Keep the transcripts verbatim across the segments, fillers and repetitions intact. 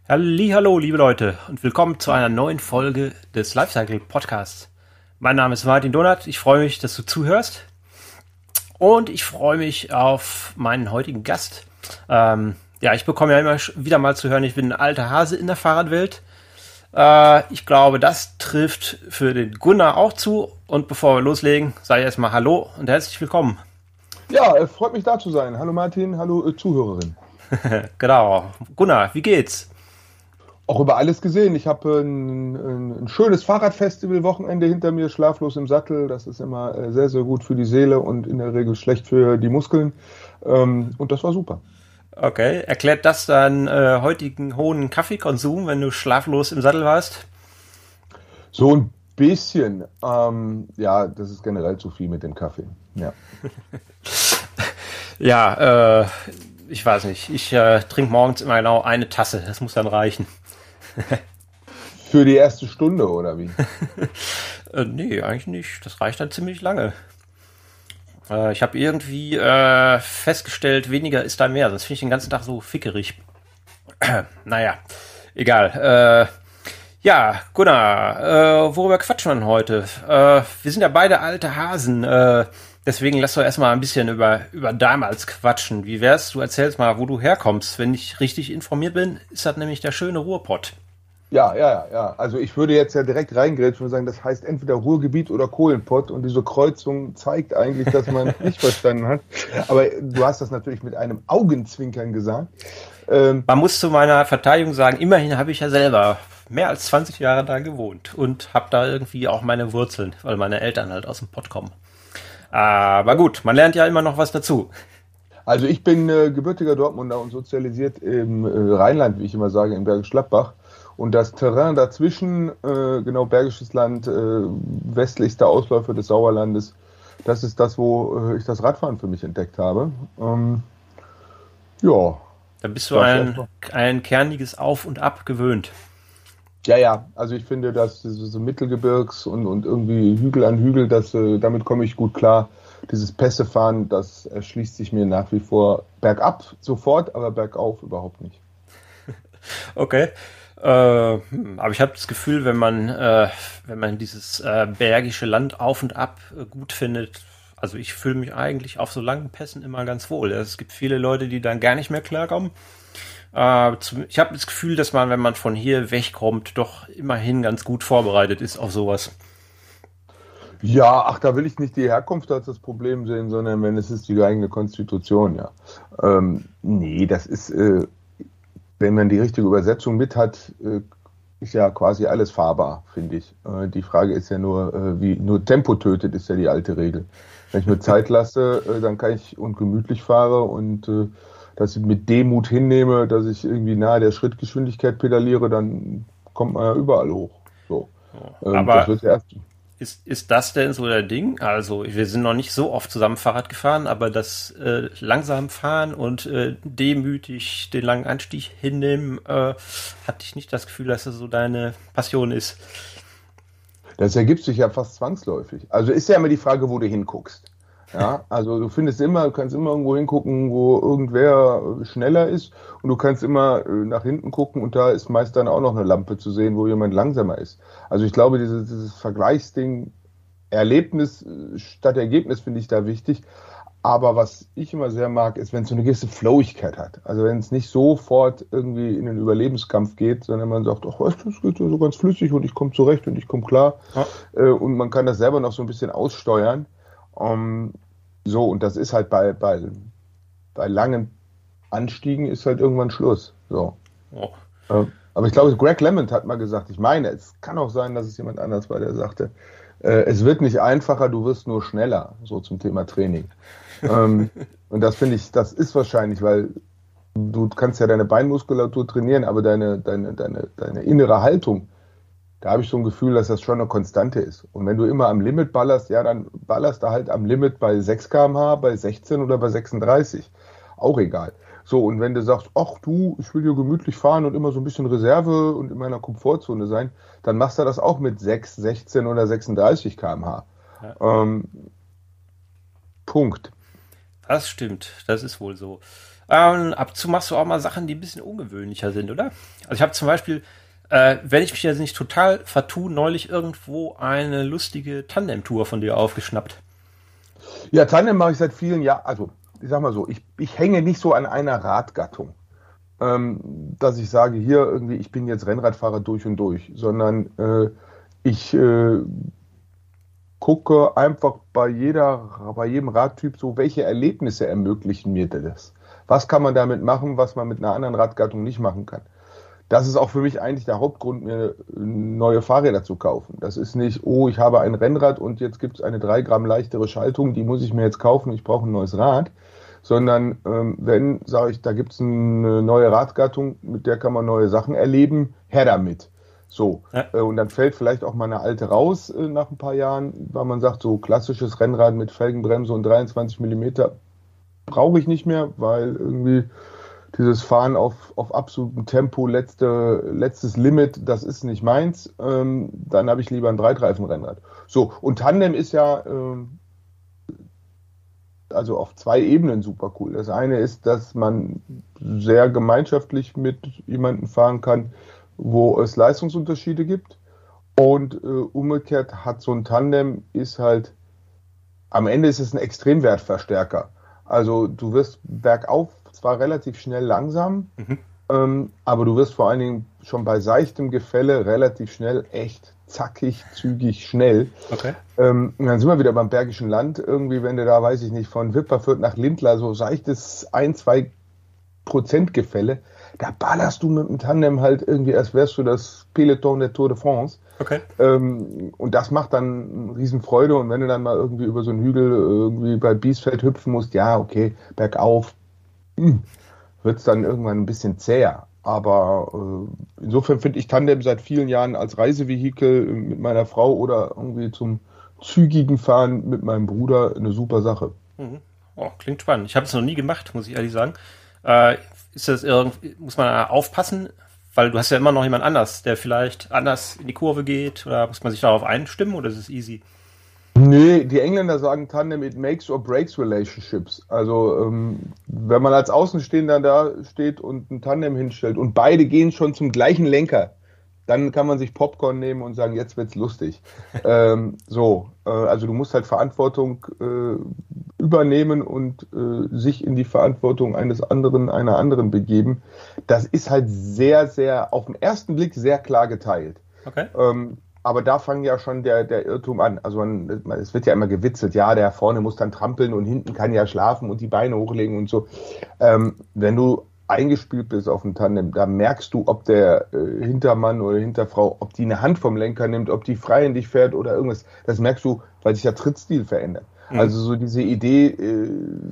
Hallihallo, liebe Leute, und willkommen zu einer neuen Folge des Lifecycle Podcasts. Mein Name ist Martin Donat, ich freue mich, dass du zuhörst und ich freue mich auf meinen heutigen Gast. Ähm, ja, ich bekomme ja immer wieder mal zu hören, ich bin ein alter Hase in der Fahrradwelt. Äh, ich glaube, das trifft für den Gunnar auch zu, und bevor wir loslegen, sage ich erstmal Hallo und herzlich willkommen. Ja, äh, freut mich da zu sein. Hallo Martin, hallo äh, Zuhörerin. Genau. Gunnar, wie geht's? Auch über alles gesehen. Ich habe ein, ein, ein schönes Fahrradfestival-Wochenende hinter mir, schlaflos im Sattel. Das ist immer äh, sehr, sehr gut für die Seele und in der Regel schlecht für die Muskeln. Ähm, und das war super. Okay, erklärt das deinen äh, heutigen hohen Kaffeekonsum, wenn du schlaflos im Sattel warst? So ein bisschen. Ähm, ja, das ist generell zu viel mit dem Kaffee. Ja, Ja, äh, ich weiß nicht. Ich äh, trinke morgens immer genau eine Tasse. Das muss dann reichen. für die erste Stunde oder wie? Äh, nee, eigentlich nicht. Das reicht dann ziemlich lange. Äh, ich habe irgendwie äh, festgestellt, weniger ist da mehr. Sonst finde ich den ganzen Tag so fickerig. Naja, egal. Äh, ja, Gunnar, äh, worüber quatschen wir denn heute? Äh, wir sind ja beide alte Hasen. Äh, deswegen lass doch erstmal ein bisschen über, über damals quatschen. Wie wär's? Du erzählst mal, wo du herkommst. Wenn ich richtig informiert bin, ist das nämlich der schöne Ruhrpott. Ja, ja, ja, ja. Also ich würde jetzt ja direkt reingrätschen und sagen, das heißt entweder Ruhrgebiet oder Kohlenpott, und diese Kreuzung zeigt eigentlich, dass man es nicht verstanden hat. Aber du hast das natürlich mit einem Augenzwinkern gesagt. Ähm, Man muss zu meiner Verteidigung sagen, immerhin habe ich ja selber mehr als zwanzig Jahre da gewohnt und habe da irgendwie auch meine Wurzeln, weil meine Eltern halt aus dem Pott kommen. Aber gut, man lernt ja immer noch was dazu. also ich bin äh, gebürtiger Dortmunder und sozialisiert im äh, Rheinland, wie ich immer sage, in Bergisch Gladbach. Und das Terrain dazwischen, äh, genau Bergisches Land, äh, westlichster Ausläufer des Sauerlandes, das ist das, wo äh, ich das Radfahren für mich entdeckt habe. Ähm, ja, Da bist du das ein, erstmal. ein kerniges Auf und Ab gewöhnt. Ja, ja, also ich finde, dass diese so Mittelgebirgs und, und irgendwie Hügel an Hügel, das, äh, damit komme ich gut klar. Dieses Pässefahren, das erschließt sich mir nach wie vor bergab sofort, aber bergauf überhaupt nicht. Okay. Äh, hm, aber ich habe das Gefühl, wenn man, äh, wenn man dieses äh, bergische Land auf und ab äh, gut findet, also ich fühle mich eigentlich auf so langen Pässen immer ganz wohl. Es gibt viele Leute, die dann gar nicht mehr klarkommen. Äh, zum, ich habe das Gefühl, dass man, wenn man von hier wegkommt, doch immerhin ganz gut vorbereitet ist auf sowas. Ja, ach, da will ich nicht die Herkunft als das Problem sehen, sondern wenn es ist die eigene Konstitution, ja. Ähm, nee, das ist, äh, wenn man die richtige Übersetzung mit hat, äh, ist ja quasi alles fahrbar, finde ich. Äh, die Frage ist ja nur, äh, wie nur Tempo tötet, ist ja die alte Regel. Wenn ich mir Zeit lasse, äh, dann kann ich und gemütlich fahre und äh, das mit Demut hinnehme, dass ich irgendwie nahe der Schrittgeschwindigkeit pedaliere, dann kommt man ja überall hoch. So. Ähm, das Aber wird ja erst. Ist, ist das denn so der Ding? Also, wir sind noch nicht so oft zusammen Fahrrad gefahren, aber das äh, langsam fahren und äh, demütig den langen Anstieg hinnehmen, äh, hatte ich nicht das Gefühl, dass das so deine Passion ist. Das ergibt sich ja fast zwangsläufig. Also ist ja immer die Frage, wo du hinguckst. Ja, also du findest immer, du kannst immer irgendwo hingucken, wo irgendwer schneller ist, und du kannst immer äh, nach hinten gucken, und da ist meist dann auch noch eine Lampe zu sehen, wo jemand langsamer ist. Also ich glaube, dieses, dieses Vergleichsding, Erlebnis äh, statt Ergebnis, finde ich da wichtig. Aber was ich immer sehr mag, ist, wenn es so eine gewisse Flowigkeit hat. Also wenn es nicht sofort irgendwie in den Überlebenskampf geht, sondern man sagt, ach, weißt du, es geht so ganz flüssig und ich komme zurecht und ich komme klar. Ja, Äh, und man kann das selber noch so ein bisschen aussteuern. Ähm, so, und das ist halt bei, bei, bei langen Anstiegen ist halt irgendwann Schluss. So. oh. Äh, aber ich glaube, Greg LeMond hat mal gesagt, ich meine, es kann auch sein, dass es jemand anders war, der sagte, äh, es wird nicht einfacher, du wirst nur schneller, so zum Thema Training. Ähm, und das finde ich, das ist wahrscheinlich, weil du kannst ja deine Beinmuskulatur trainieren, aber deine, deine, deine, deine innere Haltung, da habe ich so ein Gefühl, dass das schon eine Konstante ist. Und wenn du immer am Limit ballerst, ja, dann ballerst du halt am Limit bei sechs Kilometer pro Stunde, bei sechzehn oder bei sechsunddreißig. Auch egal. So, und wenn du sagst, ach du, ich will hier gemütlich fahren und immer so ein bisschen Reserve und in meiner Komfortzone sein, dann machst du das auch mit sechs, sechzehn oder sechsunddreißig Kilometer pro Stunde. Ähm, Punkt. Das stimmt, das ist wohl so. Ähm, ab und zu machst du auch mal Sachen, die ein bisschen ungewöhnlicher sind, oder? Also ich habe zum Beispiel, äh, wenn ich mich jetzt nicht total vertue, neulich irgendwo eine lustige Tandem-Tour von dir aufgeschnappt. Ja, Tandem mache ich seit vielen Jahren. Also, ich sag mal so, ich, ich hänge nicht so an einer Radgattung, ähm, dass ich sage, hier irgendwie, ich bin jetzt Rennradfahrer durch und durch, sondern äh, ich äh, gucke einfach bei jeder, bei jedem Radtyp so, welche Erlebnisse ermöglichen mir das? Was kann man damit machen, was man mit einer anderen Radgattung nicht machen kann? Das ist auch für mich eigentlich der Hauptgrund, mir neue Fahrräder zu kaufen. Das ist nicht, oh, ich habe ein Rennrad und jetzt gibt es eine drei Gramm leichtere Schaltung, die muss ich mir jetzt kaufen, ich brauche ein neues Rad. Sondern ähm, wenn, sage ich, da gibt es eine neue Radgattung, mit der kann man neue Sachen erleben, her damit. So, Ja. äh, und dann fällt vielleicht auch mal eine alte raus äh, nach ein paar Jahren, weil man sagt, so klassisches Rennrad mit Felgenbremse und dreiundzwanzig Millimeter brauche ich nicht mehr, weil irgendwie dieses Fahren auf, auf absolutem Tempo, letzte, letztes Limit, das ist nicht meins. Ähm, dann habe ich lieber ein Breitreifen-Rennrad. So, und Tandem ist ja ähm, also auf zwei Ebenen super cool. Das eine ist, dass man sehr gemeinschaftlich mit jemandem fahren kann, wo es Leistungsunterschiede gibt. Und äh, umgekehrt hat so ein Tandem ist halt, am Ende ist es ein Extremwertverstärker. Also du wirst bergauf zwar relativ schnell langsam, Mhm. ähm, aber du wirst vor allen Dingen schon bei seichtem Gefälle relativ schnell echt zackig, zügig, schnell. Okay. Ähm, und dann sind wir wieder beim Bergischen Land. Irgendwie, wenn du da, weiß ich nicht, von Wipperfürth nach Lindlar so seichtes ein, zwei Prozent Gefälle, da ballerst du mit dem Tandem halt irgendwie, als wärst du das Peloton der Tour de France. Okay. Ähm, und das macht dann Riesenfreude. Und wenn du dann mal irgendwie über so einen Hügel irgendwie bei Biesfeld hüpfen musst, ja, okay, bergauf, wird es dann irgendwann ein bisschen zäher. Aber äh, insofern finde ich Tandem seit vielen Jahren als Reisevehikel mit meiner Frau oder irgendwie zum zügigen Fahren mit meinem Bruder eine super Sache. Mhm. Oh, klingt spannend. Ich habe es noch nie gemacht, muss ich ehrlich sagen. Äh, ist das irgendwie, muss man da aufpassen? Weil du hast ja immer noch jemand anders, der vielleicht anders in die Kurve geht. Oder muss man sich darauf einstimmen oder ist es easy? Nee, die Engländer sagen Tandem, it makes or breaks relationships. Also ähm, wenn man als Außenstehender da steht und ein Tandem hinstellt und beide gehen schon zum gleichen Lenker, dann kann man sich Popcorn nehmen und sagen, jetzt wird's lustig. ähm, so, äh, also du musst halt Verantwortung äh, übernehmen und äh, sich in die Verantwortung eines anderen, einer anderen begeben. Das ist halt sehr, sehr, auf den ersten Blick sehr klar geteilt. Okay. Ähm, aber da fängt ja schon der, der Irrtum an. Also man, man, es wird ja immer gewitzelt, ja, der vorne muss dann trampeln und hinten kann ja schlafen und die Beine hochlegen und so. Ähm, wenn du eingespielt bist auf dem Tandem, da merkst du, ob der äh, Hintermann oder Hinterfrau, ob die eine Hand vom Lenker nimmt, ob die frei in dich fährt oder irgendwas. Das merkst du, weil sich der Trittstil verändert. Mhm. Also so diese Idee, äh,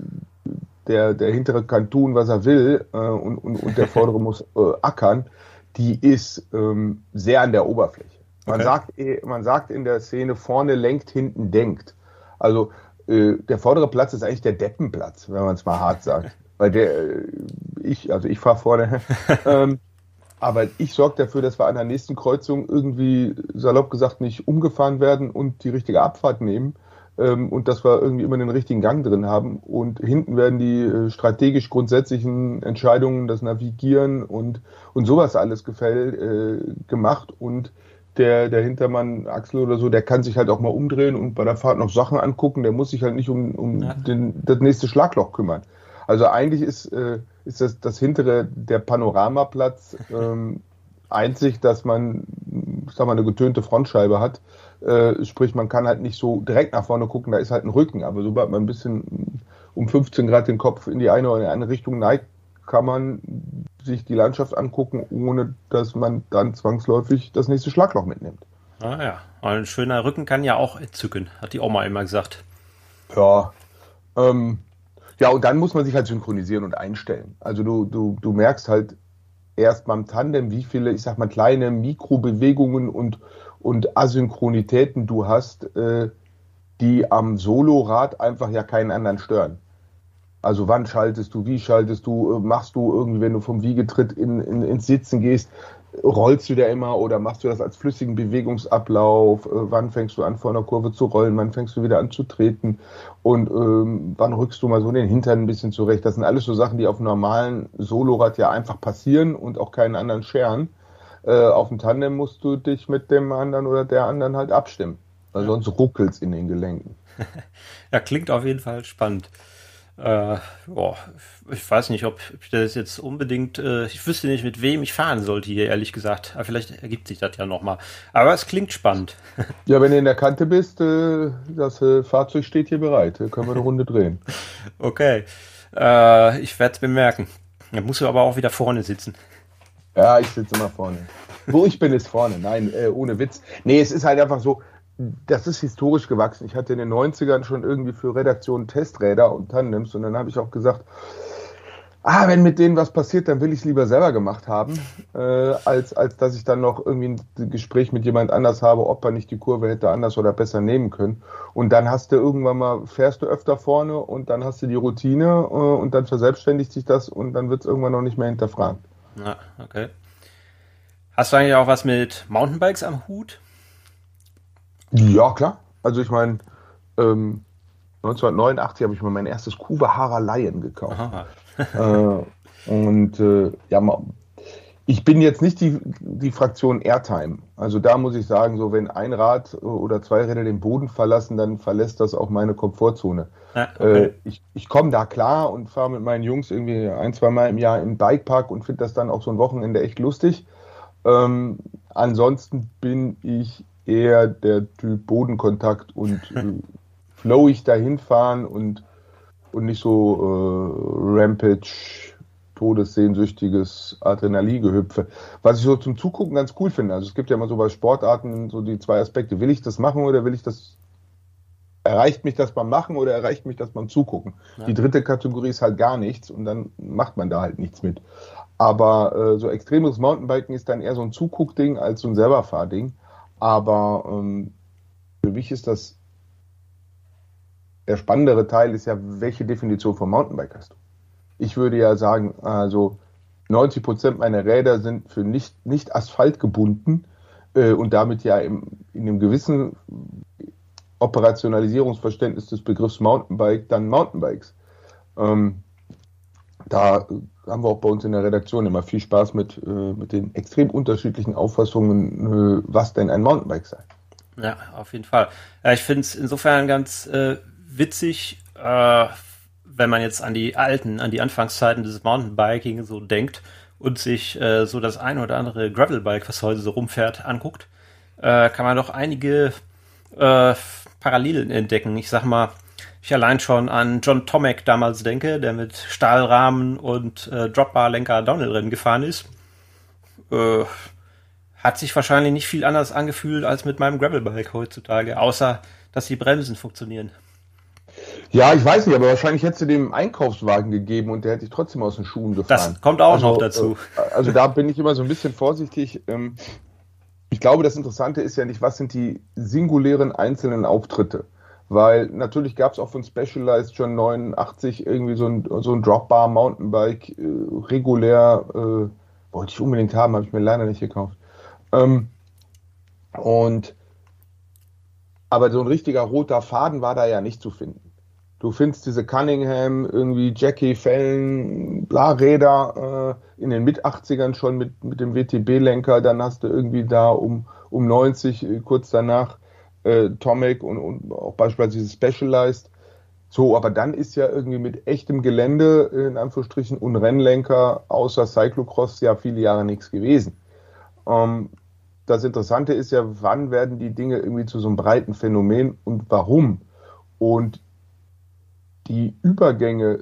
der, der hintere kann tun, was er will äh, und, und, und der vordere muss äh, ackern, die ist ähm, sehr an der Oberfläche. Man, okay. sagt, man sagt in der Szene, vorne lenkt, hinten denkt. Also äh, der vordere Platz ist eigentlich der Deppenplatz, wenn man es mal hart sagt. Weil der, ich, also ich fahre vorne, ähm, aber ich sorge dafür, dass wir an der nächsten Kreuzung irgendwie, salopp gesagt, nicht umgefahren werden und die richtige Abfahrt nehmen ähm, und dass wir irgendwie immer den richtigen Gang drin haben. Und hinten werden die äh, strategisch grundsätzlichen Entscheidungen, das Navigieren und, und sowas alles gefällt, äh, gemacht und Der, der Hintermann, Axel oder so, der kann sich halt auch mal umdrehen und bei der Fahrt noch Sachen angucken. Der muss sich halt nicht um, um ja. den, das nächste Schlagloch kümmern. Also eigentlich ist, äh, ist das, das hintere, der Panoramaplatz ähm, einzig, dass man, ich sag mal, eine getönte Frontscheibe hat. Äh, sprich, man kann halt nicht so direkt nach vorne gucken, da ist halt ein Rücken. Aber sobald man ein bisschen um fünfzehn Grad den Kopf in die eine oder in die andere Richtung neigt, kann man sich die Landschaft angucken, ohne dass man dann zwangsläufig das nächste Schlagloch mitnimmt. Ah ja, ein schöner Rücken kann ja auch entzücken, hat die Oma immer gesagt. Ja, ähm, ja, und dann muss man sich halt synchronisieren und einstellen. Also du, du, du merkst halt erst beim Tandem, wie viele, ich sag mal, kleine Mikrobewegungen und, und Asynchronitäten du hast, äh, die am Solorad einfach ja keinen anderen stören. Also wann schaltest du, wie schaltest du, machst du irgendwie, wenn du vom Wiegetritt in, in, ins Sitzen gehst, rollst du da immer oder machst du das als flüssigen Bewegungsablauf? Äh, wann fängst du an, vor einer Kurve zu rollen? Wann fängst du wieder an zu treten? Und ähm, wann rückst du mal so den Hintern ein bisschen zurecht? Das sind alles so Sachen, die auf einem normalen Solorad ja einfach passieren und auch keinen anderen scheren. Äh, auf dem Tandem musst du dich mit dem anderen oder der anderen halt abstimmen. Weil ja. Sonst ruckelt's in den Gelenken. Ja, klingt auf jeden Fall spannend. Äh, boah, ich weiß nicht, ob ich das jetzt unbedingt, äh, ich wüsste nicht, mit wem ich fahren sollte hier, ehrlich gesagt. Aber vielleicht ergibt sich das ja nochmal. Aber es klingt spannend. Ja, wenn du in der Kante bist, äh, das äh, Fahrzeug steht hier bereit. Da können wir eine Runde drehen. Okay, äh, ich werde es bemerken. Dann musst du aber auch wieder vorne sitzen. Ja, ich sitze immer vorne. Wo ich bin, ist vorne. Nein, äh, ohne Witz. Nee, es ist halt einfach so, das ist historisch gewachsen. Ich hatte in den neunzigern schon irgendwie für Redaktionen Testräder und Tandems und dann habe ich auch gesagt, ah, wenn mit denen was passiert, dann will ich es lieber selber gemacht haben, äh, als, als dass ich dann noch irgendwie ein Gespräch mit jemand anders habe, ob er nicht die Kurve hätte anders oder besser nehmen können. Und dann hast du irgendwann mal, fährst du öfter vorne und dann hast du die Routine äh, und dann verselbstständigt sich das und dann wird es irgendwann noch nicht mehr hinterfragt. Ja, okay. Hast du eigentlich auch was mit Mountainbikes am Hut? Ja, klar. Also ich meine, ähm, neunzehnhundertneunundachtzig habe ich mir mein erstes Kuwahara Lion gekauft. äh, und äh, ja, ich bin jetzt nicht die, die Fraktion Airtime. Also da muss ich sagen, so wenn ein Rad oder zwei Räder den Boden verlassen, dann verlässt das auch meine Komfortzone. Ah, okay. äh, ich ich komme da klar und fahre mit meinen Jungs irgendwie ein, zwei Mal im Jahr im Bikepark und finde das dann auch so ein Wochenende echt lustig. Ähm, ansonsten bin ich eher der Typ Bodenkontakt und äh, flowig dahin fahren und, und nicht so äh, Rampage, todessehnsüchtiges Adrenaline-Gehüpfe. Was ich so zum Zugucken ganz cool finde. Also es gibt ja immer so bei Sportarten so die zwei Aspekte. Will ich das machen oder will ich das, erreicht mich das beim Machen oder erreicht mich das beim Zugucken? Ja. Die dritte Kategorie ist halt gar nichts und dann macht man da halt nichts mit. Aber äh, so extremes Mountainbiken ist dann eher so ein Zuguckding als so ein Selberfahrding. Aber ähm, für mich ist das, der spannendere Teil ist ja, welche Definition von Mountainbike hast du? Ich würde ja sagen, also neunzig Prozent meiner Räder sind für nicht, nicht Asphalt gebunden äh, und damit ja im, in einem gewissen Operationalisierungsverständnis des Begriffs Mountainbike dann Mountainbikes. Ähm, da haben wir auch bei uns in der Redaktion immer viel Spaß mit, äh, mit den extrem unterschiedlichen Auffassungen, äh, was denn ein Mountainbike sei. Ja, auf jeden Fall. Ja, ich finde es insofern ganz äh, witzig, äh, wenn man jetzt an die alten, an die Anfangszeiten des Mountainbiking so denkt und sich äh, so das ein oder andere Gravelbike, was heute so rumfährt, anguckt, äh, kann man doch einige äh, Parallelen entdecken. Ich sag mal, ich allein schon an John Tomac damals denke, der mit Stahlrahmen und äh, Dropbar-Lenker Downhill-Rennen gefahren ist. Äh, hat sich wahrscheinlich nicht viel anders angefühlt als mit meinem Gravelbike heutzutage, außer dass die Bremsen funktionieren. Ja, ich weiß nicht, aber wahrscheinlich hättest du dem einen Einkaufswagen gegeben und der hätte dich trotzdem aus den Schuhen gefahren. Das kommt auch also, noch dazu. Äh, also da bin ich immer so ein bisschen vorsichtig. Ähm, ich glaube, das Interessante ist ja nicht, was sind die singulären einzelnen Auftritte. Weil natürlich gab es auch von Specialized schon neunundachtzig irgendwie so ein, so ein Dropbar Mountainbike, äh, regulär, äh, wollte ich unbedingt haben, habe ich mir leider nicht gekauft. Ähm, und aber so ein richtiger roter Faden war da ja nicht zu finden. Du findest diese Cunningham, irgendwie Jackie, Fällen, bla, Räder äh, in den Mit-achtzigern schon mit, mit dem W T B-Lenker, dann hast du irgendwie da um, um neunzig, äh, kurz danach äh, Tomac und, und auch beispielsweise Specialized. So, aber dann ist ja irgendwie mit echtem Gelände, in Anführungsstrichen, und Rennlenker außer Cyclocross ja viele Jahre nichts gewesen. Ähm, das Interessante ist ja, wann werden die Dinge irgendwie zu so einem breiten Phänomen und warum? Und die Übergänge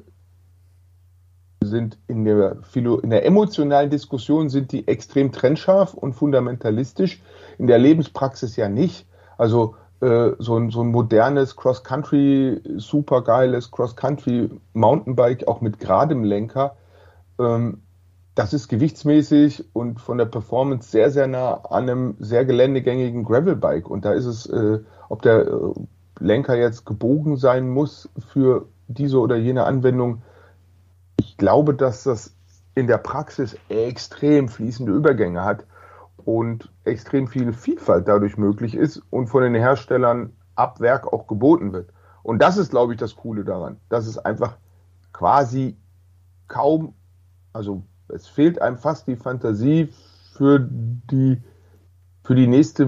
sind in der, Philo- in der emotionalen Diskussion sind die extrem trennscharf und fundamentalistisch, in der Lebenspraxis ja nicht. Also äh, so, ein, so ein modernes Cross-Country, supergeiles Cross-Country-Mountainbike, auch mit geradem Lenker, ähm, das ist gewichtsmäßig und von der Performance sehr, sehr nah an einem sehr geländegängigen Gravelbike. Und da ist es, äh, ob der äh, Lenker jetzt gebogen sein muss für diese oder jene Anwendung. Ich glaube, dass das in der Praxis extrem fließende Übergänge hat. und extrem viel Vielfalt dadurch möglich ist und von den Herstellern ab Werk auch geboten wird. Und das ist, glaube ich, das Coole daran, dass es einfach quasi kaum, also es fehlt einem fast die Fantasie für die, für die nächste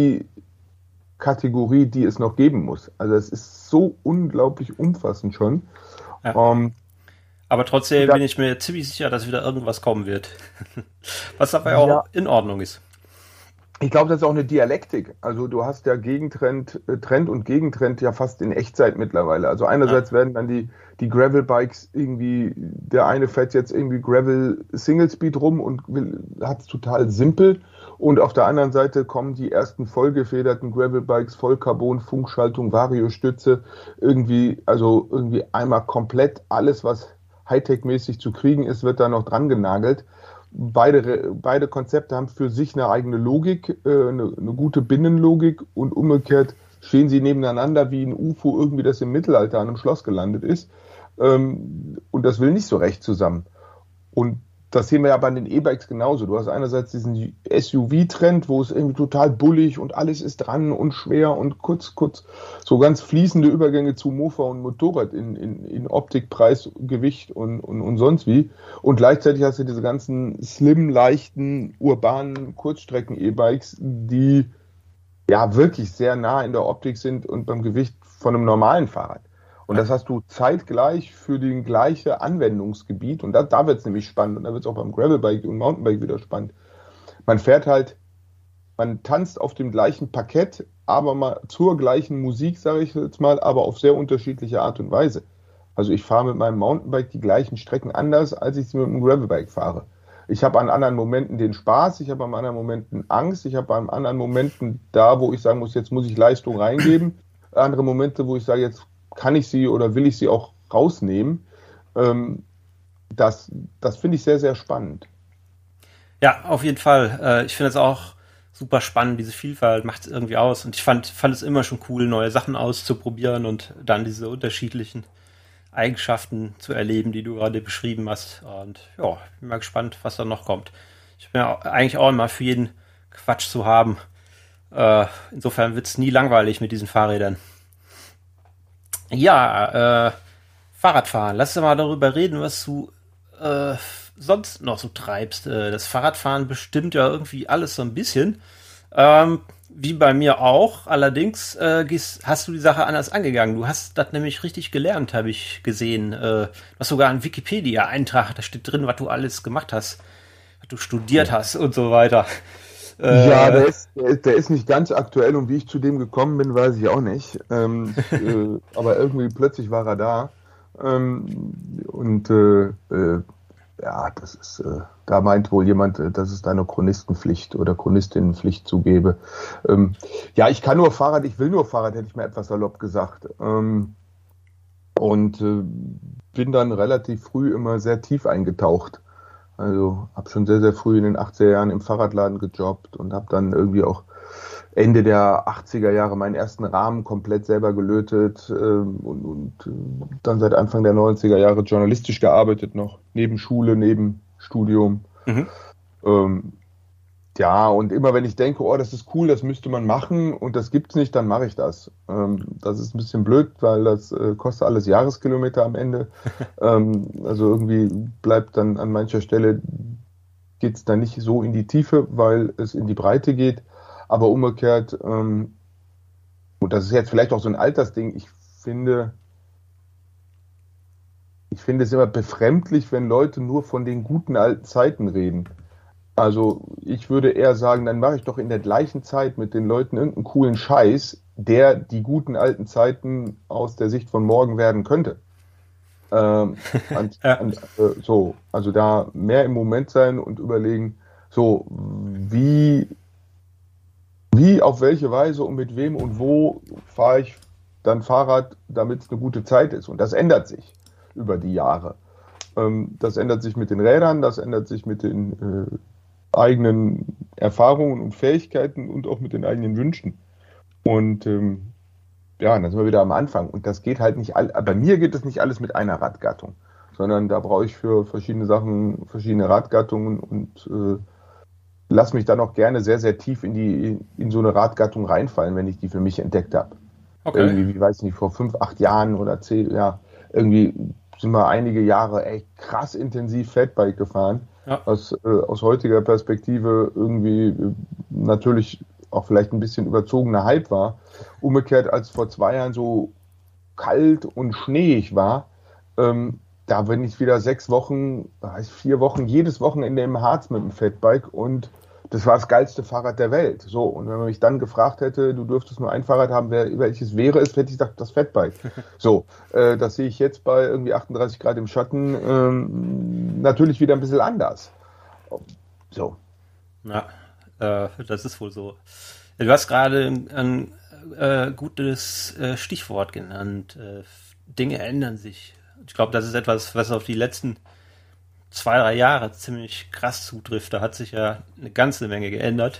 Mini-Kategorie, die es noch geben muss. Also es ist so unglaublich umfassend schon. Ja. Ähm, aber trotzdem da, bin ich mir ziemlich sicher, dass wieder irgendwas kommen wird. Was aber ja auch in Ordnung ist. Ich glaube, das ist auch eine Dialektik. Also du hast ja Gegentrend, äh, Trend und Gegentrend ja fast in Echtzeit mittlerweile. Also einerseits ja. werden dann die, die Gravel-Bikes irgendwie, der eine fährt jetzt irgendwie Gravel Single Speed rum und hat es total simpel. Und auf der anderen Seite kommen die ersten vollgefederten Gravel-Bikes, Vollcarbon, Funkschaltung, Variostütze, irgendwie, also irgendwie einmal komplett alles, was Hightech-mäßig zu kriegen ist, wird da noch dran genagelt. Beide, beide Konzepte haben für sich eine eigene Logik, äh, eine, eine gute Binnenlogik und umgekehrt stehen sie nebeneinander wie ein U F O irgendwie, das im Mittelalter an einem Schloss gelandet ist. Ähm, und das will nicht so recht zusammen. Und das sehen wir ja bei den E-Bikes genauso. Du hast einerseits diesen S U V-Trend, wo es irgendwie total bullig und alles ist dran und schwer und kurz, kurz, so ganz fließende Übergänge zu Mofa und Motorrad in, in, in Optik, Preis, Gewicht und, und, und sonst wie. Und gleichzeitig hast du diese ganzen slim, leichten, urbanen Kurzstrecken-E-Bikes, die ja wirklich sehr nah in der Optik sind und beim Gewicht von einem normalen Fahrrad. Und das hast du zeitgleich für den gleichen Anwendungsgebiet. Und da, da wird es nämlich spannend. Und da wird es auch beim Gravelbike und Mountainbike wieder spannend. Man fährt halt, man tanzt auf dem gleichen Parkett, aber mal zur gleichen Musik, sage ich jetzt mal, aber auf sehr unterschiedliche Art und Weise. Also ich fahre mit meinem Mountainbike die gleichen Strecken anders, als ich sie mit dem Gravelbike fahre. Ich habe an anderen Momenten den Spaß, ich habe an anderen Momenten Angst, ich habe an anderen Momenten da, wo ich sagen muss, jetzt muss ich Leistung reingeben. Andere Momente, wo ich sage, jetzt kann ich sie oder will ich sie auch rausnehmen. Ähm, das das finde ich sehr, sehr spannend. Ja, auf jeden Fall. Äh, ich finde es auch super spannend. Diese Vielfalt macht es irgendwie aus. Und ich fand, fand es immer schon cool, neue Sachen auszuprobieren und dann diese unterschiedlichen Eigenschaften zu erleben, die du gerade beschrieben hast. Und ja, bin mal gespannt, was da noch kommt. Ich bin ja eigentlich auch immer für jeden Quatsch zu haben. Äh, insofern wird es nie langweilig mit diesen Fahrrädern. Ja, äh, Fahrradfahren. Lass uns mal darüber reden, was du äh, sonst noch so treibst. Äh, das Fahrradfahren bestimmt ja irgendwie alles so ein bisschen. Ähm, wie bei mir auch. Allerdings äh, gehst, hast du die Sache anders angegangen. Du hast das nämlich richtig gelernt, habe ich gesehen. Äh, du hast sogar einen Wikipedia-Eintrag, da steht drin, was du alles gemacht hast, was du studiert hast und so weiter. Ja, der ist, der ist nicht ganz aktuell und wie ich zu dem gekommen bin, weiß ich auch nicht. Ähm, äh, aber irgendwie plötzlich war er da. Ähm, und äh, äh, ja, das ist, äh, da meint wohl jemand, äh, dass es da eine Chronistenpflicht oder Chronistinnenpflicht zugebe. Ähm, ja, ich kann nur Fahrrad, ich will nur Fahrrad, hätte ich mir etwas salopp gesagt. Ähm, und äh, bin dann relativ früh immer sehr tief eingetaucht. Also habe schon sehr, sehr früh in den achtziger Jahren im Fahrradladen gejobbt und habe dann irgendwie auch Ende der achtziger Jahre meinen ersten Rahmen komplett selber gelötet ähm, und, und äh, dann seit Anfang der neunziger Jahre journalistisch gearbeitet noch, neben Schule, neben Studium. Mhm. Ähm, ja, und immer wenn ich denke, oh, das ist cool, das müsste man machen und das gibt's nicht, dann mache ich das. Ähm, das ist ein bisschen blöd, weil das äh, kostet alles Jahreskilometer am Ende. ähm, also irgendwie bleibt dann an mancher Stelle, geht's dann nicht so in die Tiefe, weil es in die Breite geht. Aber umgekehrt, ähm, und das ist jetzt vielleicht auch so ein Altersding, ich finde, ich finde es immer befremdlich, wenn Leute nur von den guten alten Zeiten reden. Also ich würde eher sagen, dann mache ich doch in der gleichen Zeit mit den Leuten irgendeinen coolen Scheiß, der die guten alten Zeiten aus der Sicht von morgen werden könnte. Ähm, und, ja. und, äh, so, also da mehr im Moment sein und überlegen, so wie, wie, auf welche Weise und mit wem und wo fahre ich dann Fahrrad, damit es eine gute Zeit ist. Und das ändert sich über die Jahre. Ähm, das ändert sich mit den Rädern, das ändert sich mit den äh, eigenen Erfahrungen und Fähigkeiten und auch mit den eigenen Wünschen. Und ähm, ja, dann sind wir wieder am Anfang. Und das geht halt nicht, all, bei mir geht das nicht alles mit einer Radgattung, sondern da brauche ich für verschiedene Sachen verschiedene Radgattungen und äh, lass mich dann auch gerne sehr, sehr tief in die in so eine Radgattung reinfallen, wenn ich die für mich entdeckt habe. Okay. Irgendwie, wie weiß ich nicht, vor fünf, acht Jahren oder zehn, ja, irgendwie sind wir einige Jahre echt krass intensiv Fatbike gefahren. Ja. Was äh, aus heutiger Perspektive irgendwie äh, natürlich auch vielleicht ein bisschen überzogener Hype war. Umgekehrt, als vor zwei Jahren so kalt und schneeig war, ähm, da bin ich wieder sechs Wochen, vier Wochen, jedes Wochenende im Harz mit dem Fatbike und das war das geilste Fahrrad der Welt. So, und wenn man mich dann gefragt hätte, du dürftest nur ein Fahrrad haben, wer, welches wäre es, hätte ich gesagt, das Fatbike. So, äh, das sehe ich jetzt bei irgendwie achtunddreißig Grad im Schatten ähm, natürlich wieder ein bisschen anders. So. Ja, äh, das ist wohl so. Du hast gerade ein, ein äh, gutes äh, Stichwort genannt. Äh, Dinge ändern sich. Ich glaube, das ist etwas, was auf die letzten zwei, drei Jahre ziemlich krass zutrifft. Da hat sich ja eine ganze Menge geändert.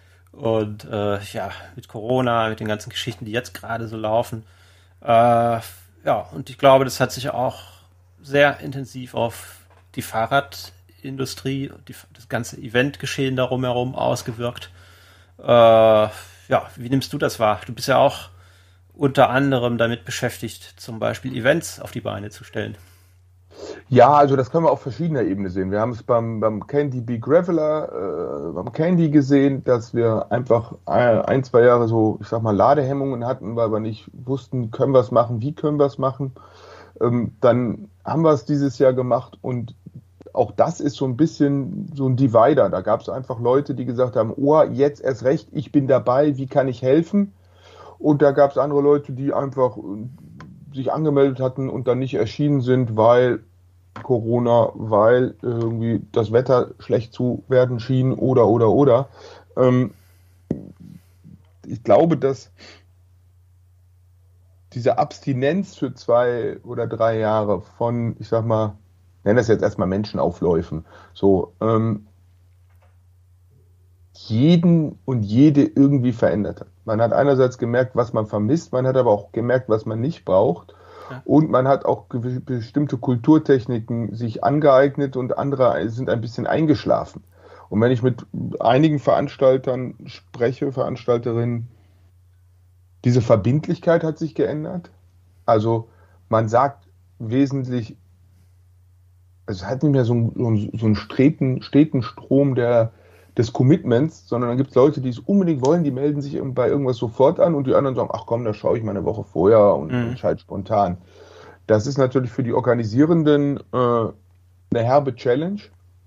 Und äh, ja, mit Corona, mit den ganzen Geschichten, die jetzt gerade so laufen. Äh, ja, und ich glaube, das hat sich auch sehr intensiv auf die Fahrradindustrie und die, das ganze Eventgeschehen darum herum ausgewirkt. Äh, ja, wie nimmst du das wahr? Du bist ja auch unter anderem damit beschäftigt, zum Beispiel Events auf die Beine zu stellen. Ja, also das können wir auf verschiedener Ebene sehen. Wir haben es beim, beim Candy Bee Graveler, äh, beim Candy gesehen, dass wir einfach ein, zwei Jahre so, ich sag mal, Ladehemmungen hatten, weil wir nicht wussten, können wir es machen, wie können wir es machen. Ähm, dann haben wir es dieses Jahr gemacht und auch das ist so ein bisschen so ein Divider. Da gab es einfach Leute, die gesagt haben, oh, jetzt erst recht, ich bin dabei, wie kann ich helfen? Und da gab es andere Leute, die einfach sich angemeldet hatten und dann nicht erschienen sind, weil Corona, weil irgendwie das Wetter schlecht zu werden schien oder, oder, oder. Ähm, ich glaube, dass diese Abstinenz für zwei oder drei Jahre von, ich sag mal, nenne das jetzt erstmal Menschenaufläufen, so, ähm, jeden und jede irgendwie verändert hat. Man hat einerseits gemerkt, was man vermisst, man hat aber auch gemerkt, was man nicht braucht. Ja. Und man hat auch bestimmte Kulturtechniken sich angeeignet und andere sind ein bisschen eingeschlafen. Und wenn ich mit einigen Veranstaltern spreche, Veranstalterinnen, diese Verbindlichkeit hat sich geändert. Also man sagt wesentlich, es hat nicht mehr so einen, so einen steten, steten Strom der des Commitments, sondern dann gibt es Leute, die es unbedingt wollen, die melden sich bei irgendwas sofort an und die anderen sagen, ach komm, da schaue ich mal eine Woche vorher und mhm. entscheide spontan. Das ist natürlich für die Organisierenden äh, eine herbe Challenge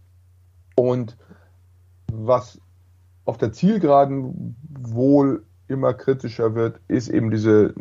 und was auf der Zielgeraden wohl immer kritischer wird, ist eben diese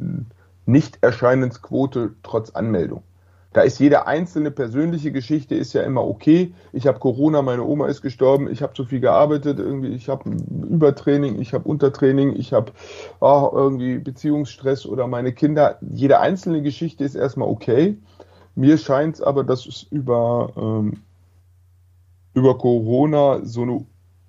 Nicht-Erscheinensquote trotz Anmeldung. Da ist jede einzelne persönliche Geschichte ist ja immer okay. Ich habe Corona, meine Oma ist gestorben, ich habe zu viel gearbeitet, irgendwie, ich habe Übertraining, ich habe Untertraining, ich habe oh, irgendwie Beziehungsstress oder meine Kinder. Jede einzelne Geschichte ist erstmal okay. Mir scheint es aber, dass es über, ähm, über Corona so eine,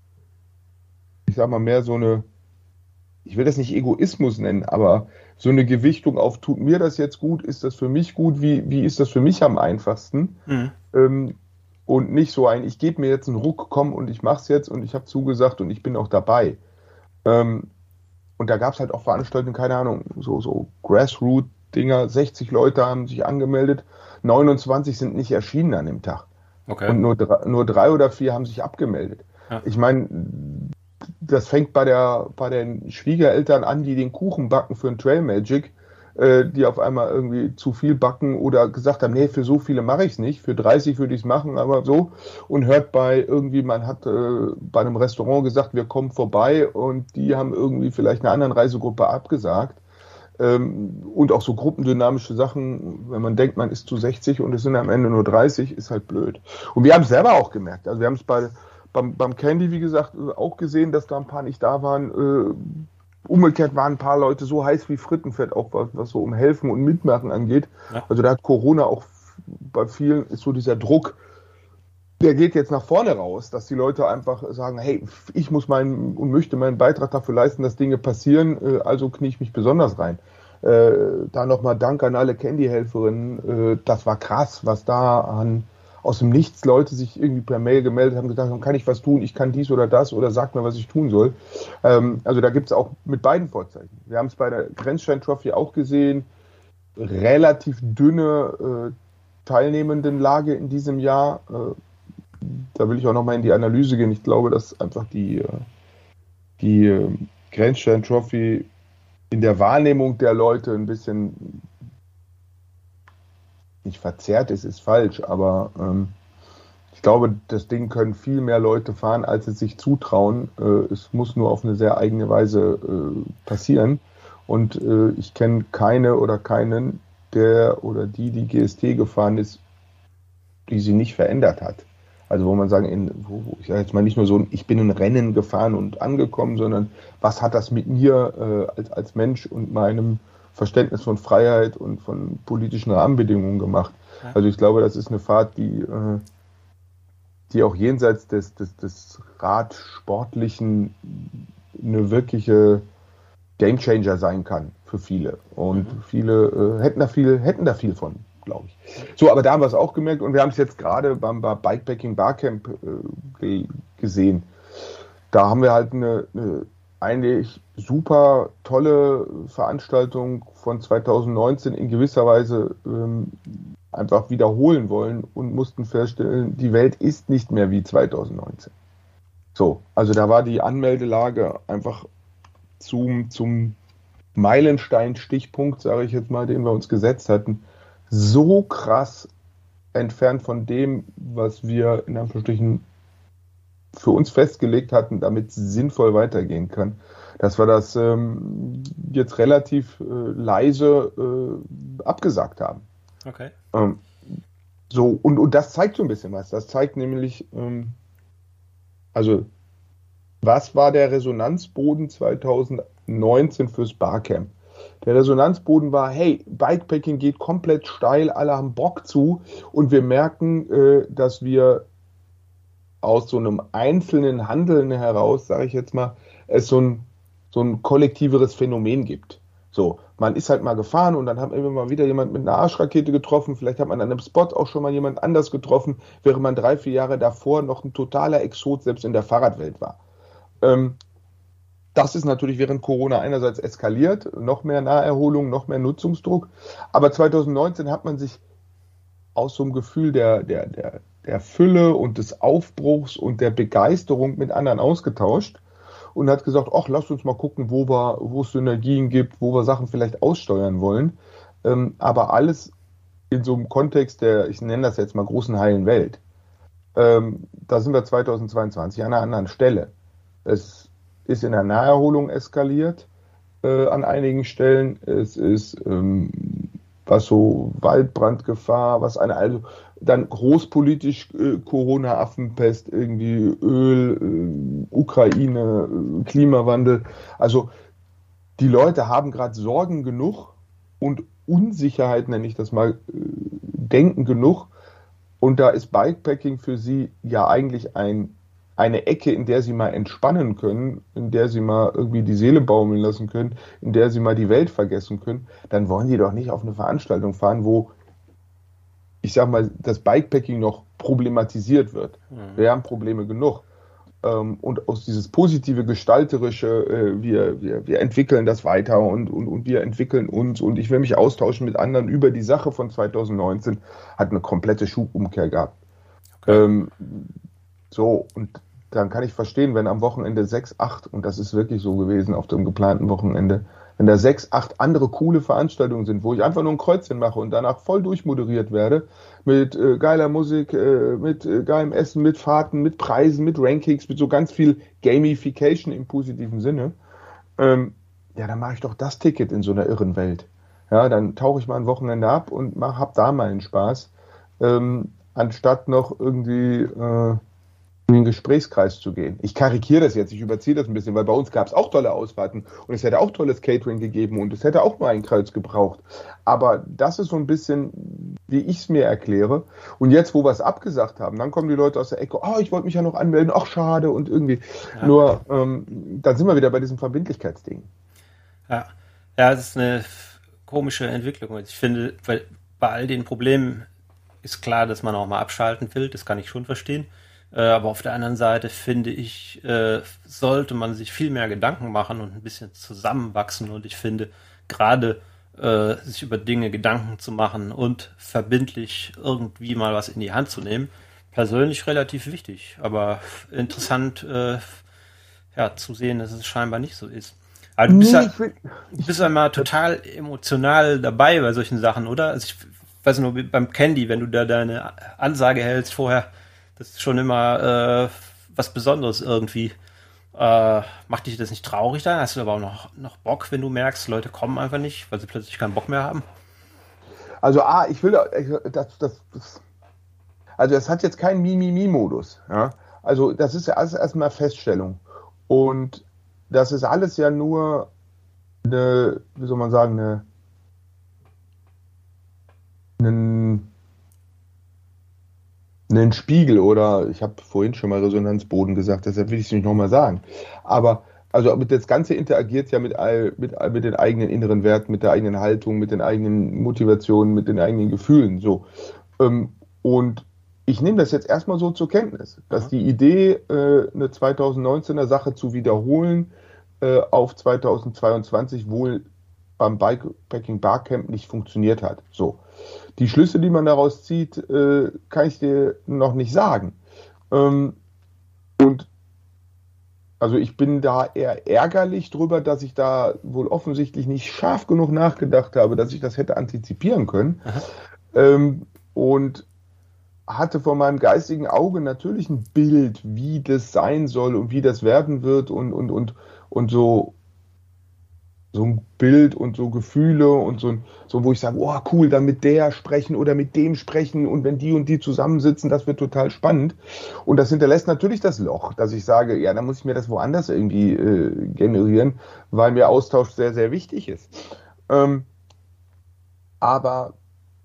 ich sag mal mehr so eine, ich will das nicht Egoismus nennen, aber so eine Gewichtung auf, tut mir das jetzt gut, ist das für mich gut, wie, wie ist das für mich am einfachsten? Mhm. Ähm, und nicht so ein, ich gebe mir jetzt einen Ruck, komm und ich mach's jetzt und ich habe zugesagt und ich bin auch dabei. Ähm, und da gab es halt auch Veranstaltungen, keine Ahnung, so, so Grassroot-Dinger, sechzig Leute haben sich angemeldet, neunundzwanzig sind nicht erschienen an dem Tag. Okay. Und nur drei, nur drei oder vier haben sich abgemeldet. Ja. Ich meine, das fängt bei der bei den Schwiegereltern an, die den Kuchen backen für ein Trail Magic, äh, die auf einmal irgendwie zu viel backen oder gesagt haben, nee, für so viele mache ich es nicht, für dreißig würde ich es machen, aber so. Und hört bei irgendwie, man hat äh, bei einem Restaurant gesagt, wir kommen vorbei und die haben irgendwie vielleicht einer anderen Reisegruppe abgesagt. Ähm, und auch so gruppendynamische Sachen, wenn man denkt, man ist zu sechzig und es sind am Ende nur dreißig, ist halt blöd. Und wir haben es selber auch gemerkt, also wir haben es bei Beim, beim Candy, wie gesagt, auch gesehen, dass da ein paar nicht da waren. Äh, umgekehrt waren ein paar Leute so heiß wie Frittenfett, auch was, was so um Helfen und Mitmachen angeht. Ja. Also da hat Corona auch bei vielen, ist so dieser Druck, der geht jetzt nach vorne raus, dass die Leute einfach sagen, hey, ich muss meinen und möchte meinen Beitrag dafür leisten, dass Dinge passieren, äh, also knie ich mich besonders rein. Äh, da nochmal Dank an alle Candy-Helferinnen. Äh, das war krass, was da an aus dem Nichts Leute sich irgendwie per Mail gemeldet haben, gesagt haben, kann ich was tun, ich kann dies oder das oder sag mir, was ich tun soll. Ähm, also da gibt es auch mit beiden Vorzeichen. Wir haben es bei der Grenzstein-Trophy auch gesehen, relativ dünne äh, Teilnehmendenlage in diesem Jahr. Äh, da will ich auch nochmal in die Analyse gehen. Ich glaube, dass einfach die, äh, die äh, Grenzstein-Trophy in der Wahrnehmung der Leute ein bisschen nicht verzerrt ist, ist falsch, aber ähm, ich glaube, das Ding können viel mehr Leute fahren, als es sich zutrauen. Äh, es muss nur auf eine sehr eigene Weise äh, passieren. Und äh, ich kenne keine oder keinen, der oder die, die G S T gefahren ist, die sie nicht verändert hat. Also wo man sagen, in, wo, wo, ich sage jetzt mal nicht nur so, ich bin ein Rennen gefahren und angekommen, sondern was hat das mit mir äh, als, als Mensch und meinem Verständnis von Freiheit und von politischen Rahmenbedingungen gemacht. Ja. Also ich glaube, das ist eine Fahrt, die, äh, die auch jenseits des, des, des Radsportlichen eine wirkliche Gamechanger sein kann für viele. Und mhm. viele äh, hätten da viel, hätten da viel von, glaube ich. So, aber da haben wir es auch gemerkt und wir haben es jetzt gerade beim, beim Bikepacking Barcamp äh, ge- gesehen. Da haben wir halt eine, eine eigentlich super tolle Veranstaltung von zwanzig neunzehn in gewisser Weise ähm, einfach wiederholen wollen und mussten feststellen, die Welt ist nicht mehr wie zwanzig neunzehn. So, also da war die Anmeldelage einfach zum, zum Meilenstein-Stichpunkt, sage ich jetzt mal, den wir uns gesetzt hatten, so krass entfernt von dem, was wir in Anführungsstrichen für uns festgelegt hatten, damit es sinnvoll weitergehen kann, dass wir das ähm, jetzt relativ äh, leise äh, abgesagt haben. Okay. Ähm, so, und, und das zeigt so ein bisschen was. Das zeigt nämlich, ähm, also, was war der Resonanzboden zwanzig neunzehn fürs Barcamp? Der Resonanzboden war, hey, Bikepacking geht komplett steil, alle haben Bock zu und wir merken, äh, dass wir aus so einem einzelnen Handeln heraus, sage ich jetzt mal, es so ein, so ein kollektiveres Phänomen gibt. So, man ist halt mal gefahren und dann hat immer mal wieder jemand mit einer Arschrakete getroffen, vielleicht hat man an einem Spot auch schon mal jemand anders getroffen, während man drei, vier Jahre davor noch ein totaler Exot selbst in der Fahrradwelt war. Ähm, das ist natürlich während Corona einerseits eskaliert, noch mehr Naherholung, noch mehr Nutzungsdruck, aber zwanzig neunzehn hat man sich aus so einem Gefühl der, der, der der Fülle und des Aufbruchs und der Begeisterung mit anderen ausgetauscht und hat gesagt, ach, lasst uns mal gucken, wo wir, wo es Synergien gibt, wo wir Sachen vielleicht aussteuern wollen. Ähm, aber alles in so einem Kontext der, ich nenne das jetzt mal großen heilen Welt. Ähm, da sind wir zwanzig zweiundzwanzig an einer anderen Stelle. Es ist in der Naherholung eskaliert äh, an einigen Stellen. Es ist ähm, was so Waldbrandgefahr, was eine, also dann großpolitisch äh, Corona-Affenpest, irgendwie Öl, äh, Ukraine, äh, Klimawandel. Also die Leute haben gerade Sorgen genug und Unsicherheit, nenne ich das mal, äh, Denken genug. Und da ist Bikepacking für sie ja eigentlich ein, eine Ecke, in der sie mal entspannen können, in der sie mal irgendwie die Seele baumeln lassen können, in der sie mal die Welt vergessen können. Dann wollen die doch nicht auf eine Veranstaltung fahren, wo, ich sag mal, das Bikepacking noch problematisiert wird. Mhm. Wir haben Probleme genug. Und aus dieses positive, gestalterische, wir, wir, wir entwickeln das weiter und, und, und wir entwickeln uns und ich will mich austauschen mit anderen über die Sache von zwanzig neunzehn, hat eine komplette Schubumkehr gehabt. Okay. Ähm, so, und dann kann ich verstehen, wenn am Wochenende sechs, acht, und das ist wirklich so gewesen auf dem geplanten Wochenende, wenn da sechs, acht andere coole Veranstaltungen sind, wo ich einfach nur ein Kreuzchen mache und danach voll durchmoderiert werde, mit äh, geiler Musik, äh, mit äh, geilem Essen, mit Fahrten, mit Preisen, mit Rankings, mit so ganz viel Gamification im positiven Sinne, ähm, ja, dann mache ich doch das Ticket in so einer irren Welt. Ja, dann tauche ich mal ein Wochenende ab und mach, hab da meinen Spaß, ähm, anstatt noch irgendwie äh, in den Gesprächskreis zu gehen. Ich karikiere das jetzt, ich überziehe das ein bisschen, weil bei uns gab es auch tolle Ausfahrten und es hätte auch tolles Catering gegeben und es hätte auch nur ein Kreuz gebraucht. Aber das ist so ein bisschen, wie ich es mir erkläre. Und jetzt, wo wir es abgesagt haben, dann kommen die Leute aus der Ecke, oh, ich wollte mich ja noch anmelden, ach schade und irgendwie. Ja. Nur, ähm, dann sind wir wieder bei diesem Verbindlichkeitsding. Ja, ja, das ist eine komische Entwicklung. Ich finde, weil bei all den Problemen, ist klar, dass man auch mal abschalten will, das kann ich schon verstehen. Äh, aber auf der anderen Seite finde ich, äh, sollte man sich viel mehr Gedanken machen und ein bisschen zusammenwachsen. Und ich finde, gerade äh, sich über Dinge Gedanken zu machen und verbindlich irgendwie mal was in die Hand zu nehmen, persönlich relativ wichtig. Aber interessant, äh, ja, zu sehen, dass es scheinbar nicht so ist. Aber du bist Nee, ja, ich will, du bist ja mal total emotional dabei bei solchen Sachen, oder? Also ich weiß nur, beim Candy, wenn du da deine Ansage hältst vorher, das ist schon immer äh, was Besonderes irgendwie. Äh, macht dich das nicht traurig dann? Hast du aber auch noch, noch Bock, wenn du merkst, Leute kommen einfach nicht, weil sie plötzlich keinen Bock mehr haben? also A, ich will, das, das, das, also es hat jetzt keinen Mimimi-Modus. Ja? Also das ist ja alles erstmal Feststellung. Und das ist alles ja nur eine, wie soll man sagen, eine, einen, einen Spiegel oder ich habe vorhin schon mal Resonanzboden gesagt, deshalb will ich es nicht nochmal sagen. Aber also das Ganze interagiert ja mit, all, mit, all, mit den eigenen inneren Werten, mit der eigenen Haltung, mit den eigenen Motivationen, mit den eigenen Gefühlen. So. Ähm, und ich nehme das jetzt erstmal so zur Kenntnis, dass die Idee, äh, eine zweitausendneunzehner Sache zu wiederholen, äh, auf zweitausendzweiundzwanzig wohl beim Bikepacking Barcamp nicht funktioniert hat. So. Die Schlüsse, die man daraus zieht, äh, kann ich dir noch nicht sagen. Ähm, und also ich bin da eher ärgerlich drüber, dass ich da wohl offensichtlich nicht scharf genug nachgedacht habe, dass ich das hätte antizipieren können. Ähm, und hatte vor meinem geistigen Auge natürlich ein Bild, wie das sein soll und wie das werden wird und, und, und, und so, so ein Bild und so Gefühle und so, so wo ich sage, oh cool, dann mit der sprechen oder mit dem sprechen und wenn die und die zusammensitzen, das wird total spannend. Und das hinterlässt natürlich das Loch, dass ich sage, ja, dann muss ich mir das woanders irgendwie äh, generieren, weil mir Austausch sehr, sehr wichtig ist. Ähm, aber